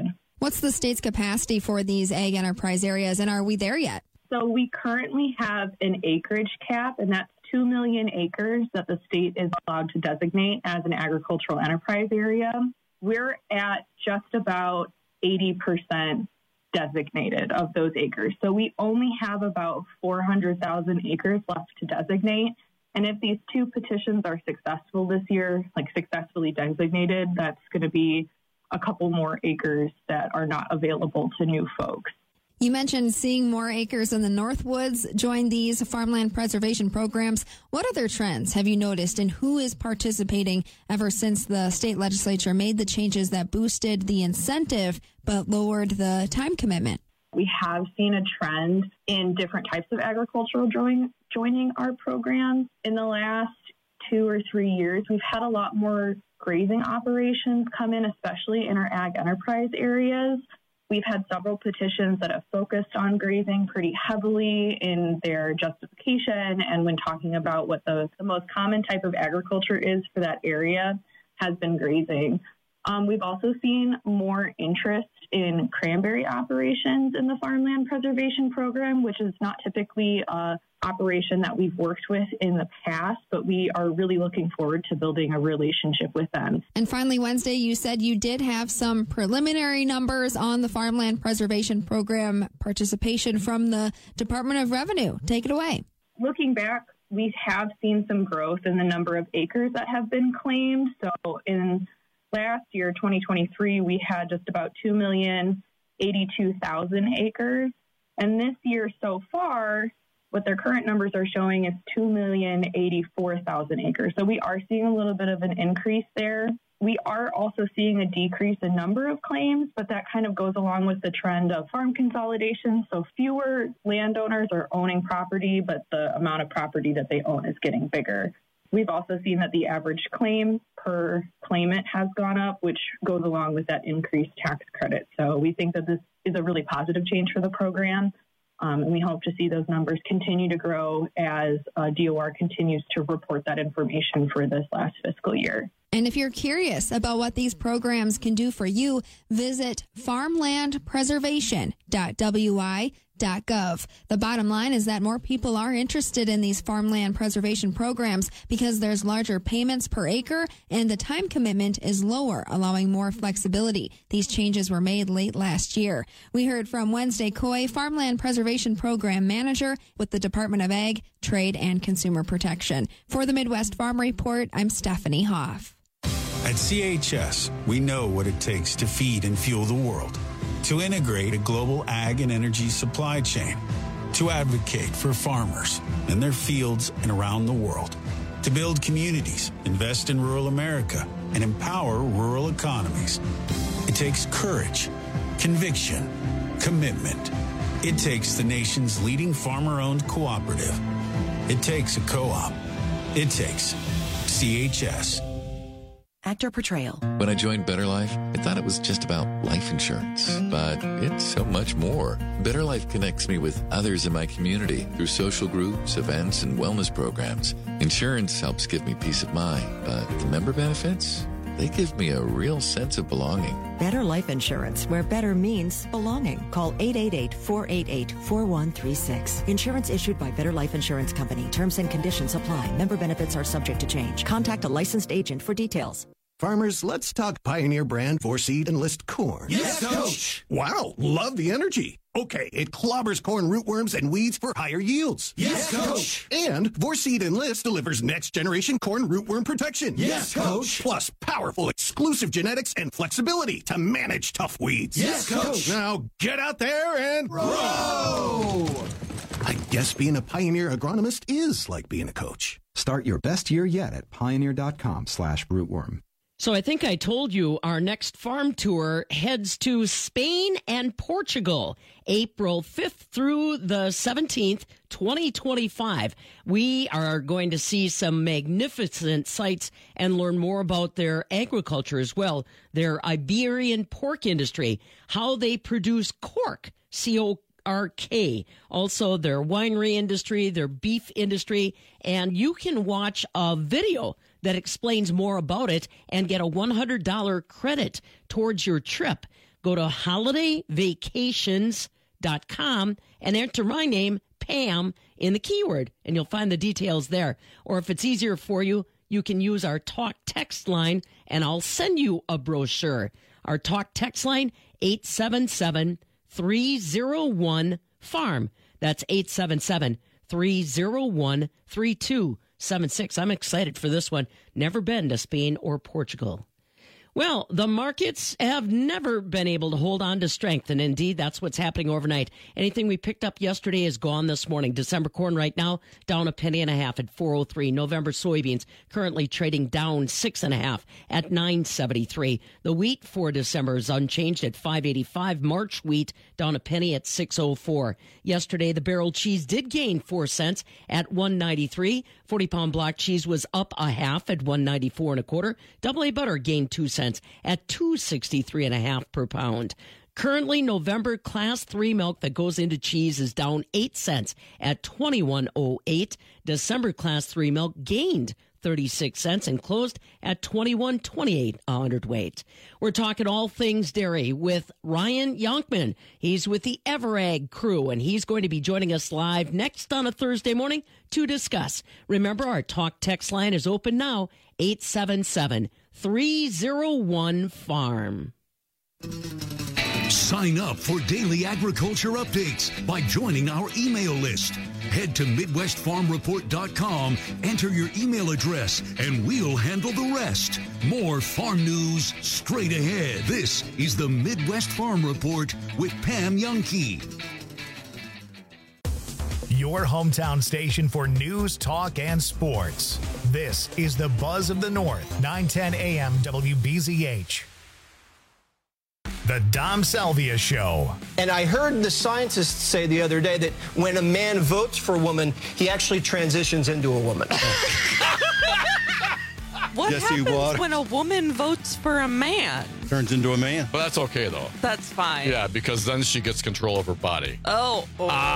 What's the state's capacity for these ag enterprise areas, and are we there yet? So we currently have an acreage cap, and that's 2 million acres that the state is allowed to designate as an agricultural enterprise area. We're at just about 80% designated of those acres. So we only have about 400,000 acres left to designate. And if these two petitions are successful this year, like successfully designated, that's going to be a couple more acres that are not available to new folks. You mentioned seeing more acres in the Northwoods join these farmland preservation programs. What other trends have you noticed, and who is participating ever since the state legislature made the changes that boosted the incentive but lowered the time commitment? We have seen a trend in different types of agricultural joining our programs. In the last 2 or 3 years, we've had a lot more grazing operations come in, especially in our ag enterprise areas. We've had several petitions that have focused on grazing pretty heavily in their justification, and when talking about what the most common type of agriculture is for that area has been grazing. We've also seen more interest in cranberry operations in the Farmland Preservation Program, which is not typically an operation that we've worked with in the past, but we are really looking forward to building a relationship with them. And finally, Wednesday, you said you did have some preliminary numbers on the Farmland Preservation Program participation from the Department of Revenue. Take it away. Looking back, we have seen some growth in the number of acres that have been claimed. So in last year, 2023, we had just about 2,082,000 acres. And this year so far, what their current numbers are showing is 2,084,000 acres. So we are seeing a little bit of an increase there. We are also seeing a decrease in number of claims, but that kind of goes along with the trend of farm consolidation. So fewer landowners are owning property, but the amount of property that they own is getting bigger. We've also seen that the average claim per claimant has gone up, which goes along with that increased tax credit. So we think that this is a really positive change for the program, and we hope to see those numbers continue to grow as DOR continues to report that information for this last fiscal year. And if you're curious about what these programs can do for you, visit farmlandpreservation.wi.gov. The bottom line is that more people are interested in these farmland preservation programs because there's larger payments per acre and the time commitment is lower, allowing more flexibility. These changes were made late last year. We heard from Wednesday Coy, Farmland Preservation Program Manager with the Department of Ag, Trade, and Consumer Protection. For the Midwest Farm Report, I'm Stephanie Hoff. At CHS, we know what it takes to feed and fuel the world, to integrate a global ag and energy supply chain, to advocate for farmers in their fields and around the world, to build communities, invest in rural America, and empower rural economies. It takes courage, conviction, commitment. It takes the nation's leading farmer-owned cooperative. It takes a co-op. It takes CHS. Actor portrayal. When I joined Better Life, I thought it was just about life insurance, but it's so much more. Better Life connects me with others in my community through social groups, events, and wellness programs. Insurance helps give me peace of mind, but the member benefits, they give me a real sense of belonging. Better Life Insurance, where better means belonging. Call 888-488-4136. Insurance issued by Better Life Insurance Company. Terms and conditions apply. Member benefits are subject to change. Contact a licensed agent for details. Farmers, let's talk Pioneer brand 4-seed Enlist corn. Yes, Coach. Wow, love the energy. Okay, it clobbers corn rootworms and weeds for higher yields. Yes, Coach. And 4-seed Enlist delivers next-generation corn rootworm protection. Yes, Coach. Plus powerful exclusive genetics and flexibility to manage tough weeds. Yes, Coach. Now get out there and grow! I guess being a Pioneer agronomist is like being a coach. Start your best year yet at pioneer.com/rootworm. So I think I told you our next farm tour heads to Spain and Portugal, April 5th through the 17th, 2025. We are going to see some magnificent sights and learn more about their agriculture as well, their Iberian pork industry, how they produce cork, C-O-R-K, also their winery industry, their beef industry, and you can watch a video that explains more about it and get a $100 credit towards your trip. Go to holidayvacations.com and enter my name, Pam, in the keyword, and you'll find the details there. Or if it's easier for you, you can use our talk text line, and I'll send you a brochure. Our talk text line, 877-301-FARM. That's 877-301-3276. I'm excited for this one. Never been to Spain or Portugal. Well, the markets have never been able to hold on to strength, and indeed, that's what's happening overnight. Anything we picked up yesterday is gone this morning. December corn right now down 1.50 at 4.03. November soybeans currently trading down 6.5 at 9.73. The wheat for December is unchanged at 5.85. March wheat down 1 penny at 6.04. Yesterday, the barrel cheese did gain 4 cents at 1.93. 40-pound block cheese was up 0.5 at 1.94 1/4. Double A butter gained 2 cents at 2.63 per pound. Currently, November Class 3 milk that goes into cheese is down 8 cents at 21.08. December Class 3 milk gained 36 cents and closed at 21.28 a hundredweight. We're talking all things dairy with Ryan Yonkman. He's with the Everag crew, and he's going to be joining us live next on a Thursday morning to discuss. Remember, our talk text line is open now, 877-301-FARM. Sign up for daily agriculture updates by joining our email list. Head to MidwestFarmReport.com, enter your email address, and we'll handle the rest. More farm news straight ahead. This is the Midwest Farm Report with Pam Jahnke. Your hometown station for news, talk, and sports. This is the Buzz of the North, 910 AM WBZH. The Dom Salvia Show. And I heard the scientists say the other day that when a man votes for a woman, he actually transitions into a woman. What happens when a woman votes for a man? Turns into a man. But that's okay, though. That's fine. Yeah, because then she gets control of her body. Oh.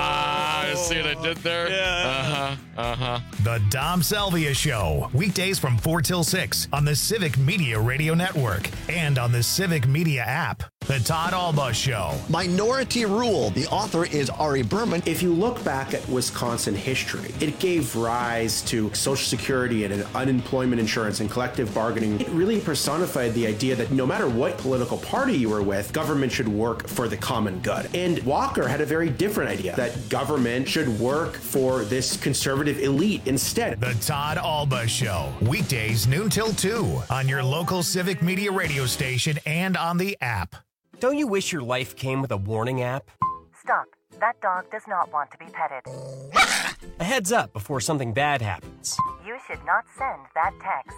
See what I did there? Yeah. The Dom Salvia Show. Weekdays from 4 till 6 on the Civic Media Radio Network and on the Civic Media app. The Todd Alba Show. Minority Rule. The author is Ari Berman. If you look back at Wisconsin history, it gave rise to Social Security and unemployment insurance and collective bargaining. It really personified the idea that no matter what political party you were with, government should work for the common good. And Walker had a very different idea, that government should work for this conservative elite instead. The Todd Alba Show. Weekdays noon till 2 on your local Civic Media radio station and on the app. Don't you wish your life came with a warning app? Stop. That dog does not want to be petted. A heads up before something bad happens. You should not send that text.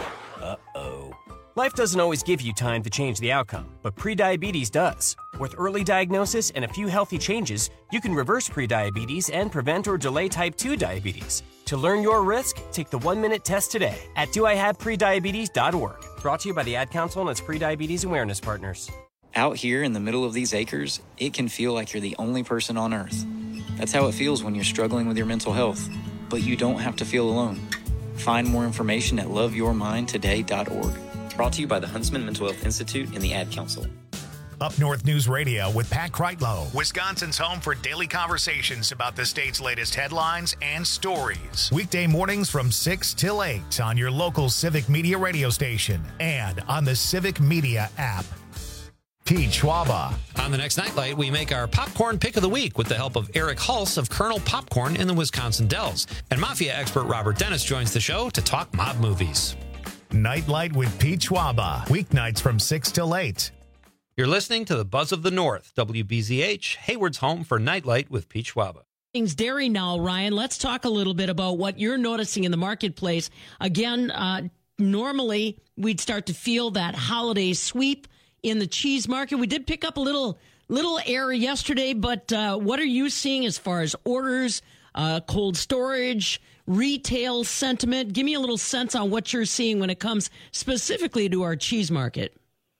Uh-oh. Life doesn't always give you time to change the outcome, but prediabetes does. With early diagnosis and a few healthy changes, you can reverse prediabetes and prevent or delay type 2 diabetes. To learn your risk, take the 1-minute test today at doihaveprediabetes.org. Brought to you by the Ad Council and its prediabetes awareness partners. Out here in the middle of these acres, it can feel like you're the only person on Earth. That's how it feels when you're struggling with your mental health. But you don't have to feel alone. Find more information at loveyourmindtoday.org. Brought to you by the Huntsman Mental Health Institute and the Ad Council. Up North News Radio with Pat Kreitlow, Wisconsin's home for daily conversations about the state's latest headlines and stories. Weekday mornings from 6 till 8 on your local Civic Media radio station and on the Civic Media app. Pete Schwaba. On the next Nightlight, we make our popcorn pick of the week with the help of Eric Hulse of Colonel Popcorn in the Wisconsin Dells. And Mafia expert Robert Dennis joins the show to talk mob movies. Nightlight with Pete Schwaba. Weeknights from 6 till 8. You're listening to the Buzz of the North, WBZH, Hayward's home for Nightlight with Pete Schwaba. Things dairy now, Ryan. Let's talk a little bit about what you're noticing in the marketplace. Again, normally we'd start to feel that holiday sweep in the cheese market. We did pick up a little air yesterday, but what are you seeing as far as orders, cold storage, retail sentiment? Give me a little sense on what you're seeing when it comes specifically to our cheese market.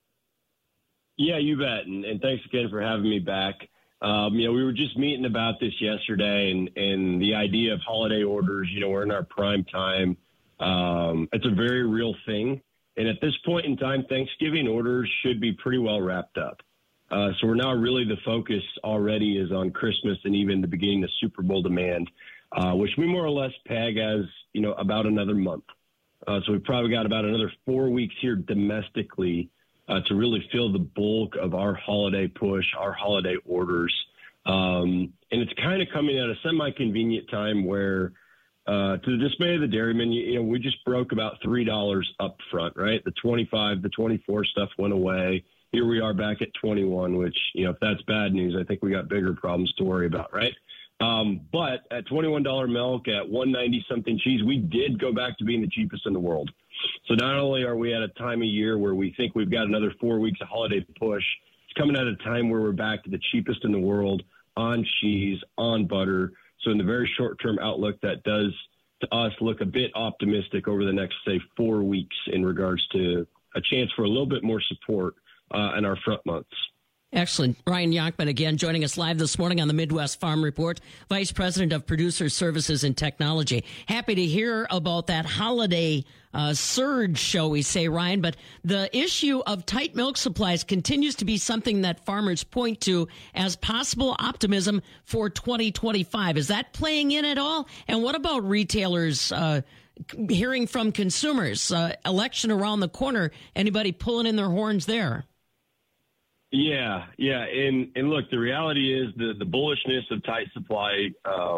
Yeah, you bet. And thanks again for having me back. We were just meeting about this yesterday and the idea of holiday orders, we're in our prime time. It's a very real thing. And at this point in time, Thanksgiving orders should be pretty well wrapped up. So we're now really the focus already is on Christmas and even the beginning of Super Bowl demand, which we more or less peg as, about another month. So we've probably got about another 4 weeks here domestically to really fill the bulk of our holiday push, our holiday orders. And it's kind of coming at a semi-convenient time where, to the dismay of the dairymen, we just broke about $3 up front, right? The 25, the 24 stuff went away. Here we are back at 21, which, if that's bad news, I think we got bigger problems to worry about, right? But at $21 milk, at $1.90 something cheese, we did go back to being the cheapest in the world. So not only are we at a time of year where we think we've got another 4 weeks of holiday push, it's coming at a time where we're back to the cheapest in the world on cheese, on butter. So in the very short-term outlook, that does to us look a bit optimistic over the next, say, 4 weeks in regards to a chance for a little bit more support in our front months. Excellent. Ryan Yonkman again joining us live this morning on the Midwest Farm Report, Vice President of Producer Services and Technology. Happy to hear about that holiday surge, shall we say, Ryan. But the issue of tight milk supplies continues to be something that farmers point to as possible optimism for 2025. Is that playing in at all? And what about retailers hearing from consumers? Election around the corner. Anybody pulling in their horns there? Yeah. And look, the reality is the bullishness of tight supply,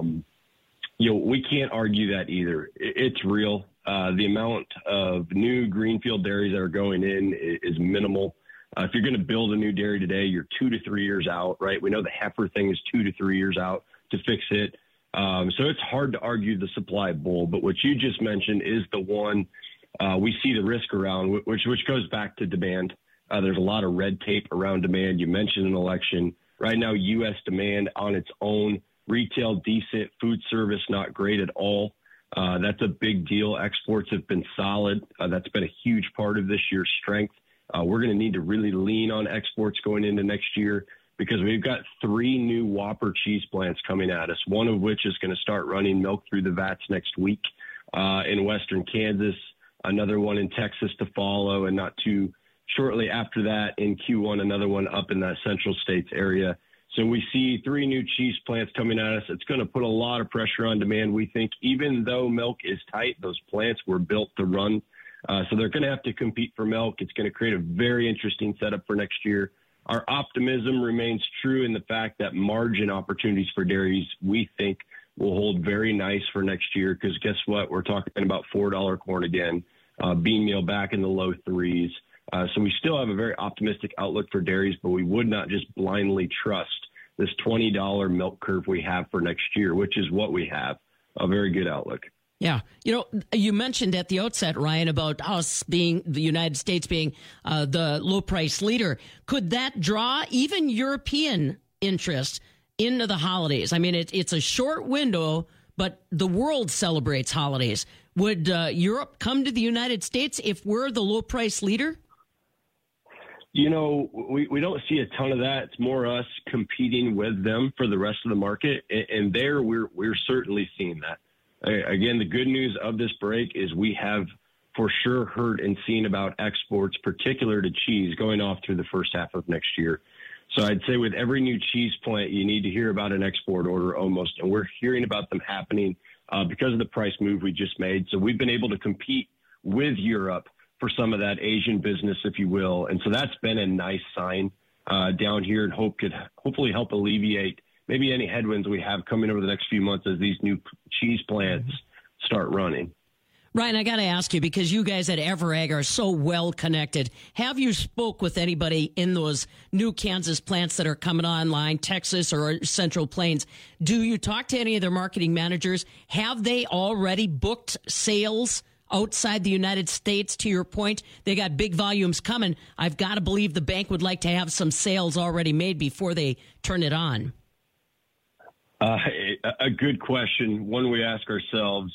we can't argue that either. It's real. The amount of new greenfield dairies that are going in is minimal. If you're going to build a new dairy today, you're 2 to 3 years out, right? We know the heifer thing is 2 to 3 years out to fix it. So it's hard to argue the supply bull, but what you just mentioned is the one we see the risk around, which goes back to demand. There's a lot of red tape around demand. You mentioned an election. Right now, U.S. demand on its own, retail decent, food service not great at all. That's a big deal. Exports have been solid. That's been a huge part of this year's strength. We're going to need to really lean on exports going into next year because we've got 3 new Whopper cheese plants coming at us, one of which is going to start running milk through the vats next week in western Kansas, another one in Texas to follow, and not too shortly after that in Q1, another one up in that central states area. So we see 3 new cheese plants coming at us. It's going to put a lot of pressure on demand. We think even though milk is tight, those plants were built to run. So they're going to have to compete for milk. It's going to create a very interesting setup for next year. Our optimism remains true in the fact that margin opportunities for dairies, we think, will hold very nice for next year because guess what? We're talking about $4 corn again, bean meal back in the low 3s. So we still have a very optimistic outlook for dairies, but we would not just blindly trust this $20 milk curve we have for next year, which is what we have, a very good outlook. Yeah. You mentioned at the outset, Ryan, about us being the United States being the low price leader. Could that draw even European interest into the holidays? I mean, it's a short window, but the world celebrates holidays. Would Europe come to the United States if we're the low price leader? We don't see a ton of that. It's more us competing with them for the rest of the market. And there we're certainly seeing that. Again, the good news of this break is we have for sure heard and seen about exports, particular to cheese, going off through the first half of next year. So I'd say with every new cheese plant, you need to hear about an export order almost. And we're hearing about them happening because of the price move we just made. So we've been able to compete with Europe for some of that Asian business, if you will. And so that's been a nice sign down here and could hopefully help alleviate maybe any headwinds we have coming over the next few months as these new cheese plants start running. Ryan, I got to ask you, because you guys at Everag are so well connected, have you spoke with anybody in those new Kansas plants that are coming online, Texas or Central Plains? Do you talk to any of their marketing managers? Have they already booked sales outside the United States? To your point, they got big volumes coming. I've got to believe the bank would like to have some sales already made before they turn it on. A good question, one we ask ourselves.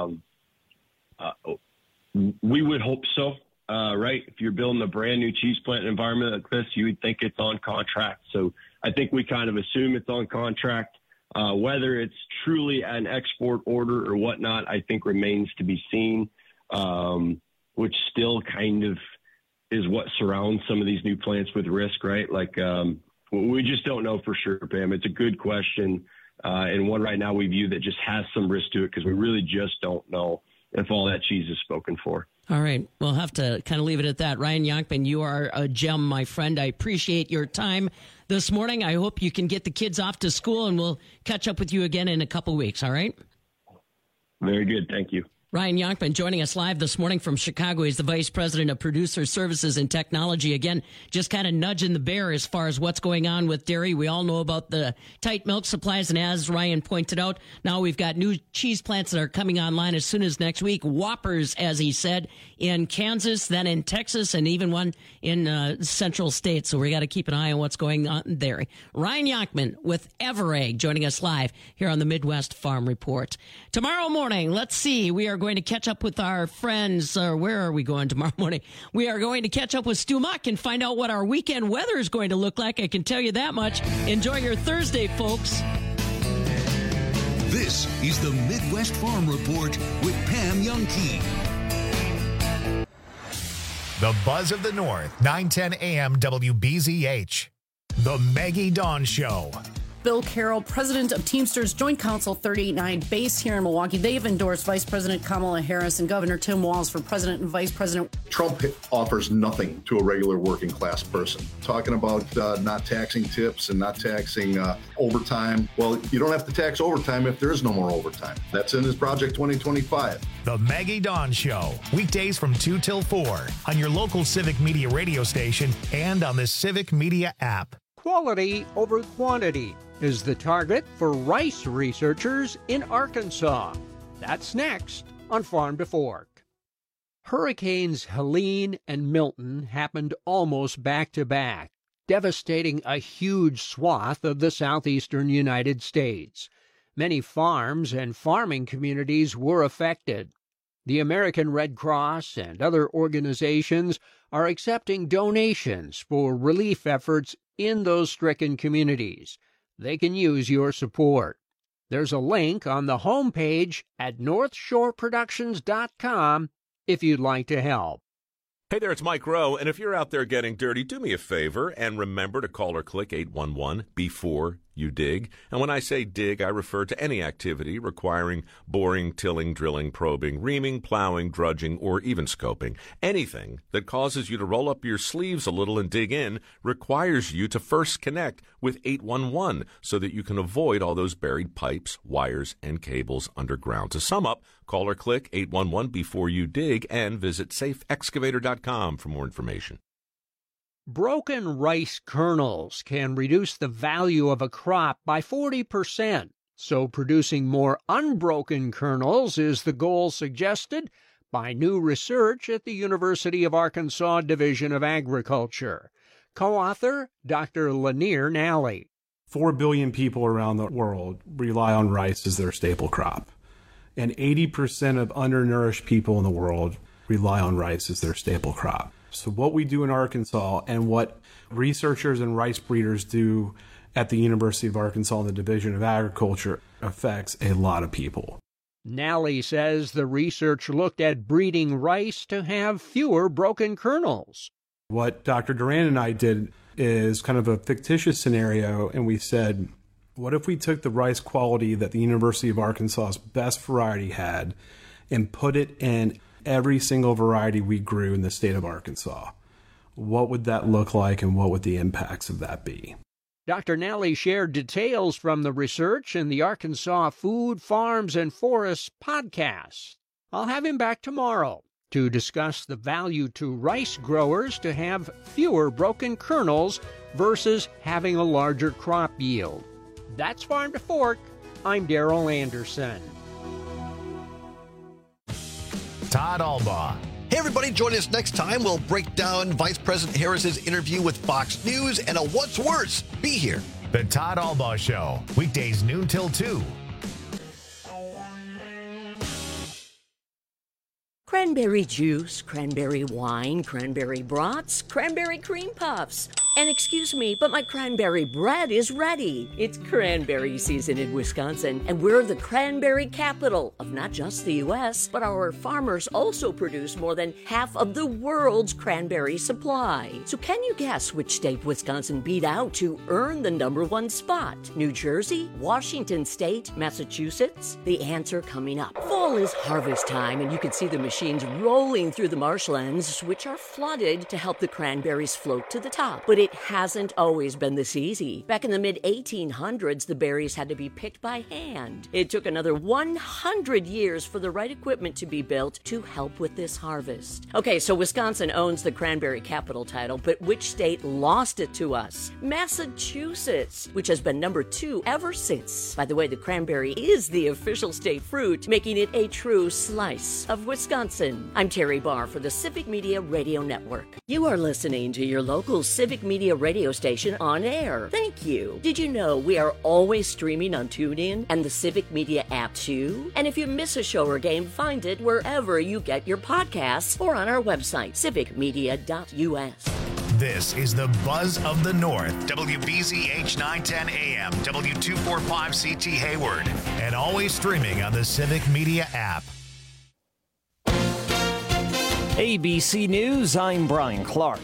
We would hope so, right? If you're building a brand new cheese plant environment like this, you would think it's on contract. So I think we kind of assume it's on contract. Whether it's truly an export order or whatnot, I think remains to be seen, which still kind of is what surrounds some of these new plants with risk, right? Like, we just don't know for sure, Pam. It's a good question, and one right now we view that just has some risk to it because we really just don't know if all that cheese is spoken for. All right. We'll have to kind of leave it at that. Ryan Yonkman, you are a gem, my friend. I appreciate your time this morning. I hope you can get the kids off to school, and we'll catch up with you again in a couple weeks, all right? Very good. Thank you. Ryan Yonkman joining us live this morning from Chicago. He's the Vice President of Producer Services and Technology. Again, just kind of nudging the bear as far as what's going on with dairy. We all know about the tight milk supplies, and as Ryan pointed out, now we've got new cheese plants that are coming online as soon as next week. Whoppers, as he said, in Kansas, then in Texas, and even one in central states. So we got to keep an eye on what's going on in dairy. Ryan Yonkman with Everegg joining us live here on the Midwest Farm Report. Tomorrow morning, let's see, we are going to catch up with our friends. Where are we going tomorrow morning? We are going to catch up with Stu Muck and find out what our weekend weather is going to look like. I can tell you that much. Enjoy your Thursday, folks. This is the Midwest Farm Report with Pam Youngkey. The Buzz of the North, 9:10 a.m. WBZH. The Maggie Dawn Show. Bill Carroll, president of Teamsters Joint Council 389, based here in Milwaukee. They've endorsed Vice President Kamala Harris and Governor Tim Walz for president and vice president. Trump offers nothing to a regular working class person. Talking about not taxing tips and not taxing overtime. Well, you don't have to tax overtime if there is no more overtime. That's in his Project 2025. The Maggie Dawn Show, weekdays from 2 till 4 on your local Civic Media radio station and on the Civic Media app. Quality over quantity is the target for rice researchers in Arkansas. That's next on Farm to Fork. Hurricanes Helene and Milton happened almost back-to-back, devastating a huge swath of the southeastern United States. Many farms and farming communities were affected. The American Red Cross and other organizations are accepting donations for relief efforts in those stricken communities. They can use your support. There's a link on the homepage at northshoreproductions.com if you'd like to help. Hey there, it's Mike Rowe, and if you're out there getting dirty, do me a favor and remember to call or click 811 before you dig. And when I say dig, I refer to any activity requiring boring, tilling, drilling, probing, reaming, plowing, drudging, or even scoping. Anything that causes you to roll up your sleeves a little and dig in requires you to first connect with 811 so that you can avoid all those buried pipes, wires, and cables underground. To sum up, call or click 811 before you dig and visit safeexcavator.com for more information. Broken rice kernels can reduce the value of a crop by 40%, so producing more unbroken kernels is the goal suggested by new research at the University of Arkansas Division of Agriculture. Co-author Dr. Lanier Nally. 4 billion people around the world rely on rice as their staple crop, and 80% of undernourished people in the world rely on rice as their staple crop. So what we do in Arkansas and what researchers and rice breeders do at the University of Arkansas and the Division of Agriculture affects a lot of people. Nally says the research looked at breeding rice to have fewer broken kernels. What Dr. Duran and I did is kind of a fictitious scenario, and we said, what if we took the rice quality that the University of Arkansas's best variety had and put it in every single variety we grew in the state of Arkansas? What would that look like, and what would the impacts of that be? Dr. Nally shared details from the research in the Arkansas Food, Farms, and Forests podcast. I'll have him back tomorrow to discuss the value to rice growers to have fewer broken kernels versus having a larger crop yield. That's Farm to Fork. I'm Darrell Anderson. Todd Albaugh. Hey, everybody, join us next time. We'll break down Vice President Harris's interview with Fox News and a what's worse. Be here. The Todd Albaugh Show, weekdays noon till 2. Cranberry juice, cranberry wine, cranberry brats, cranberry cream puffs. And excuse me, but my cranberry bread is ready. It's cranberry season in Wisconsin, and we're the cranberry capital of not just the U.S., but our farmers also produce more than half of the world's cranberry supply. So can you guess which state Wisconsin beat out to earn the number one spot? New Jersey? Washington State? Massachusetts? The answer coming up. Fall is harvest time, and you can see the machines rolling through the marshlands, which are flooded to help the cranberries float to the top. But it hasn't always been this easy. Back in the mid-1800s, the berries had to be picked by hand. It took another 100 years for the right equipment to be built to help with this harvest. Okay, so Wisconsin owns the cranberry capital title, but which state lost it to us? Massachusetts, which has been number 2 ever since. By the way, the cranberry is the official state fruit, making it a true slice of Wisconsin. I'm Terry Barr for the Civic Media Radio Network. You are listening to your local Civic Media radio station on air. Thank you. Did you know we are always streaming on TuneIn and the Civic Media app too? And if you miss a show or game, find it wherever you get your podcasts or on our website, civicmedia.us. This is the Buzz of the North, WBZH 910 AM, W245CT Hayward, and always streaming on the Civic Media app. ABC News, I'm Brian Clark.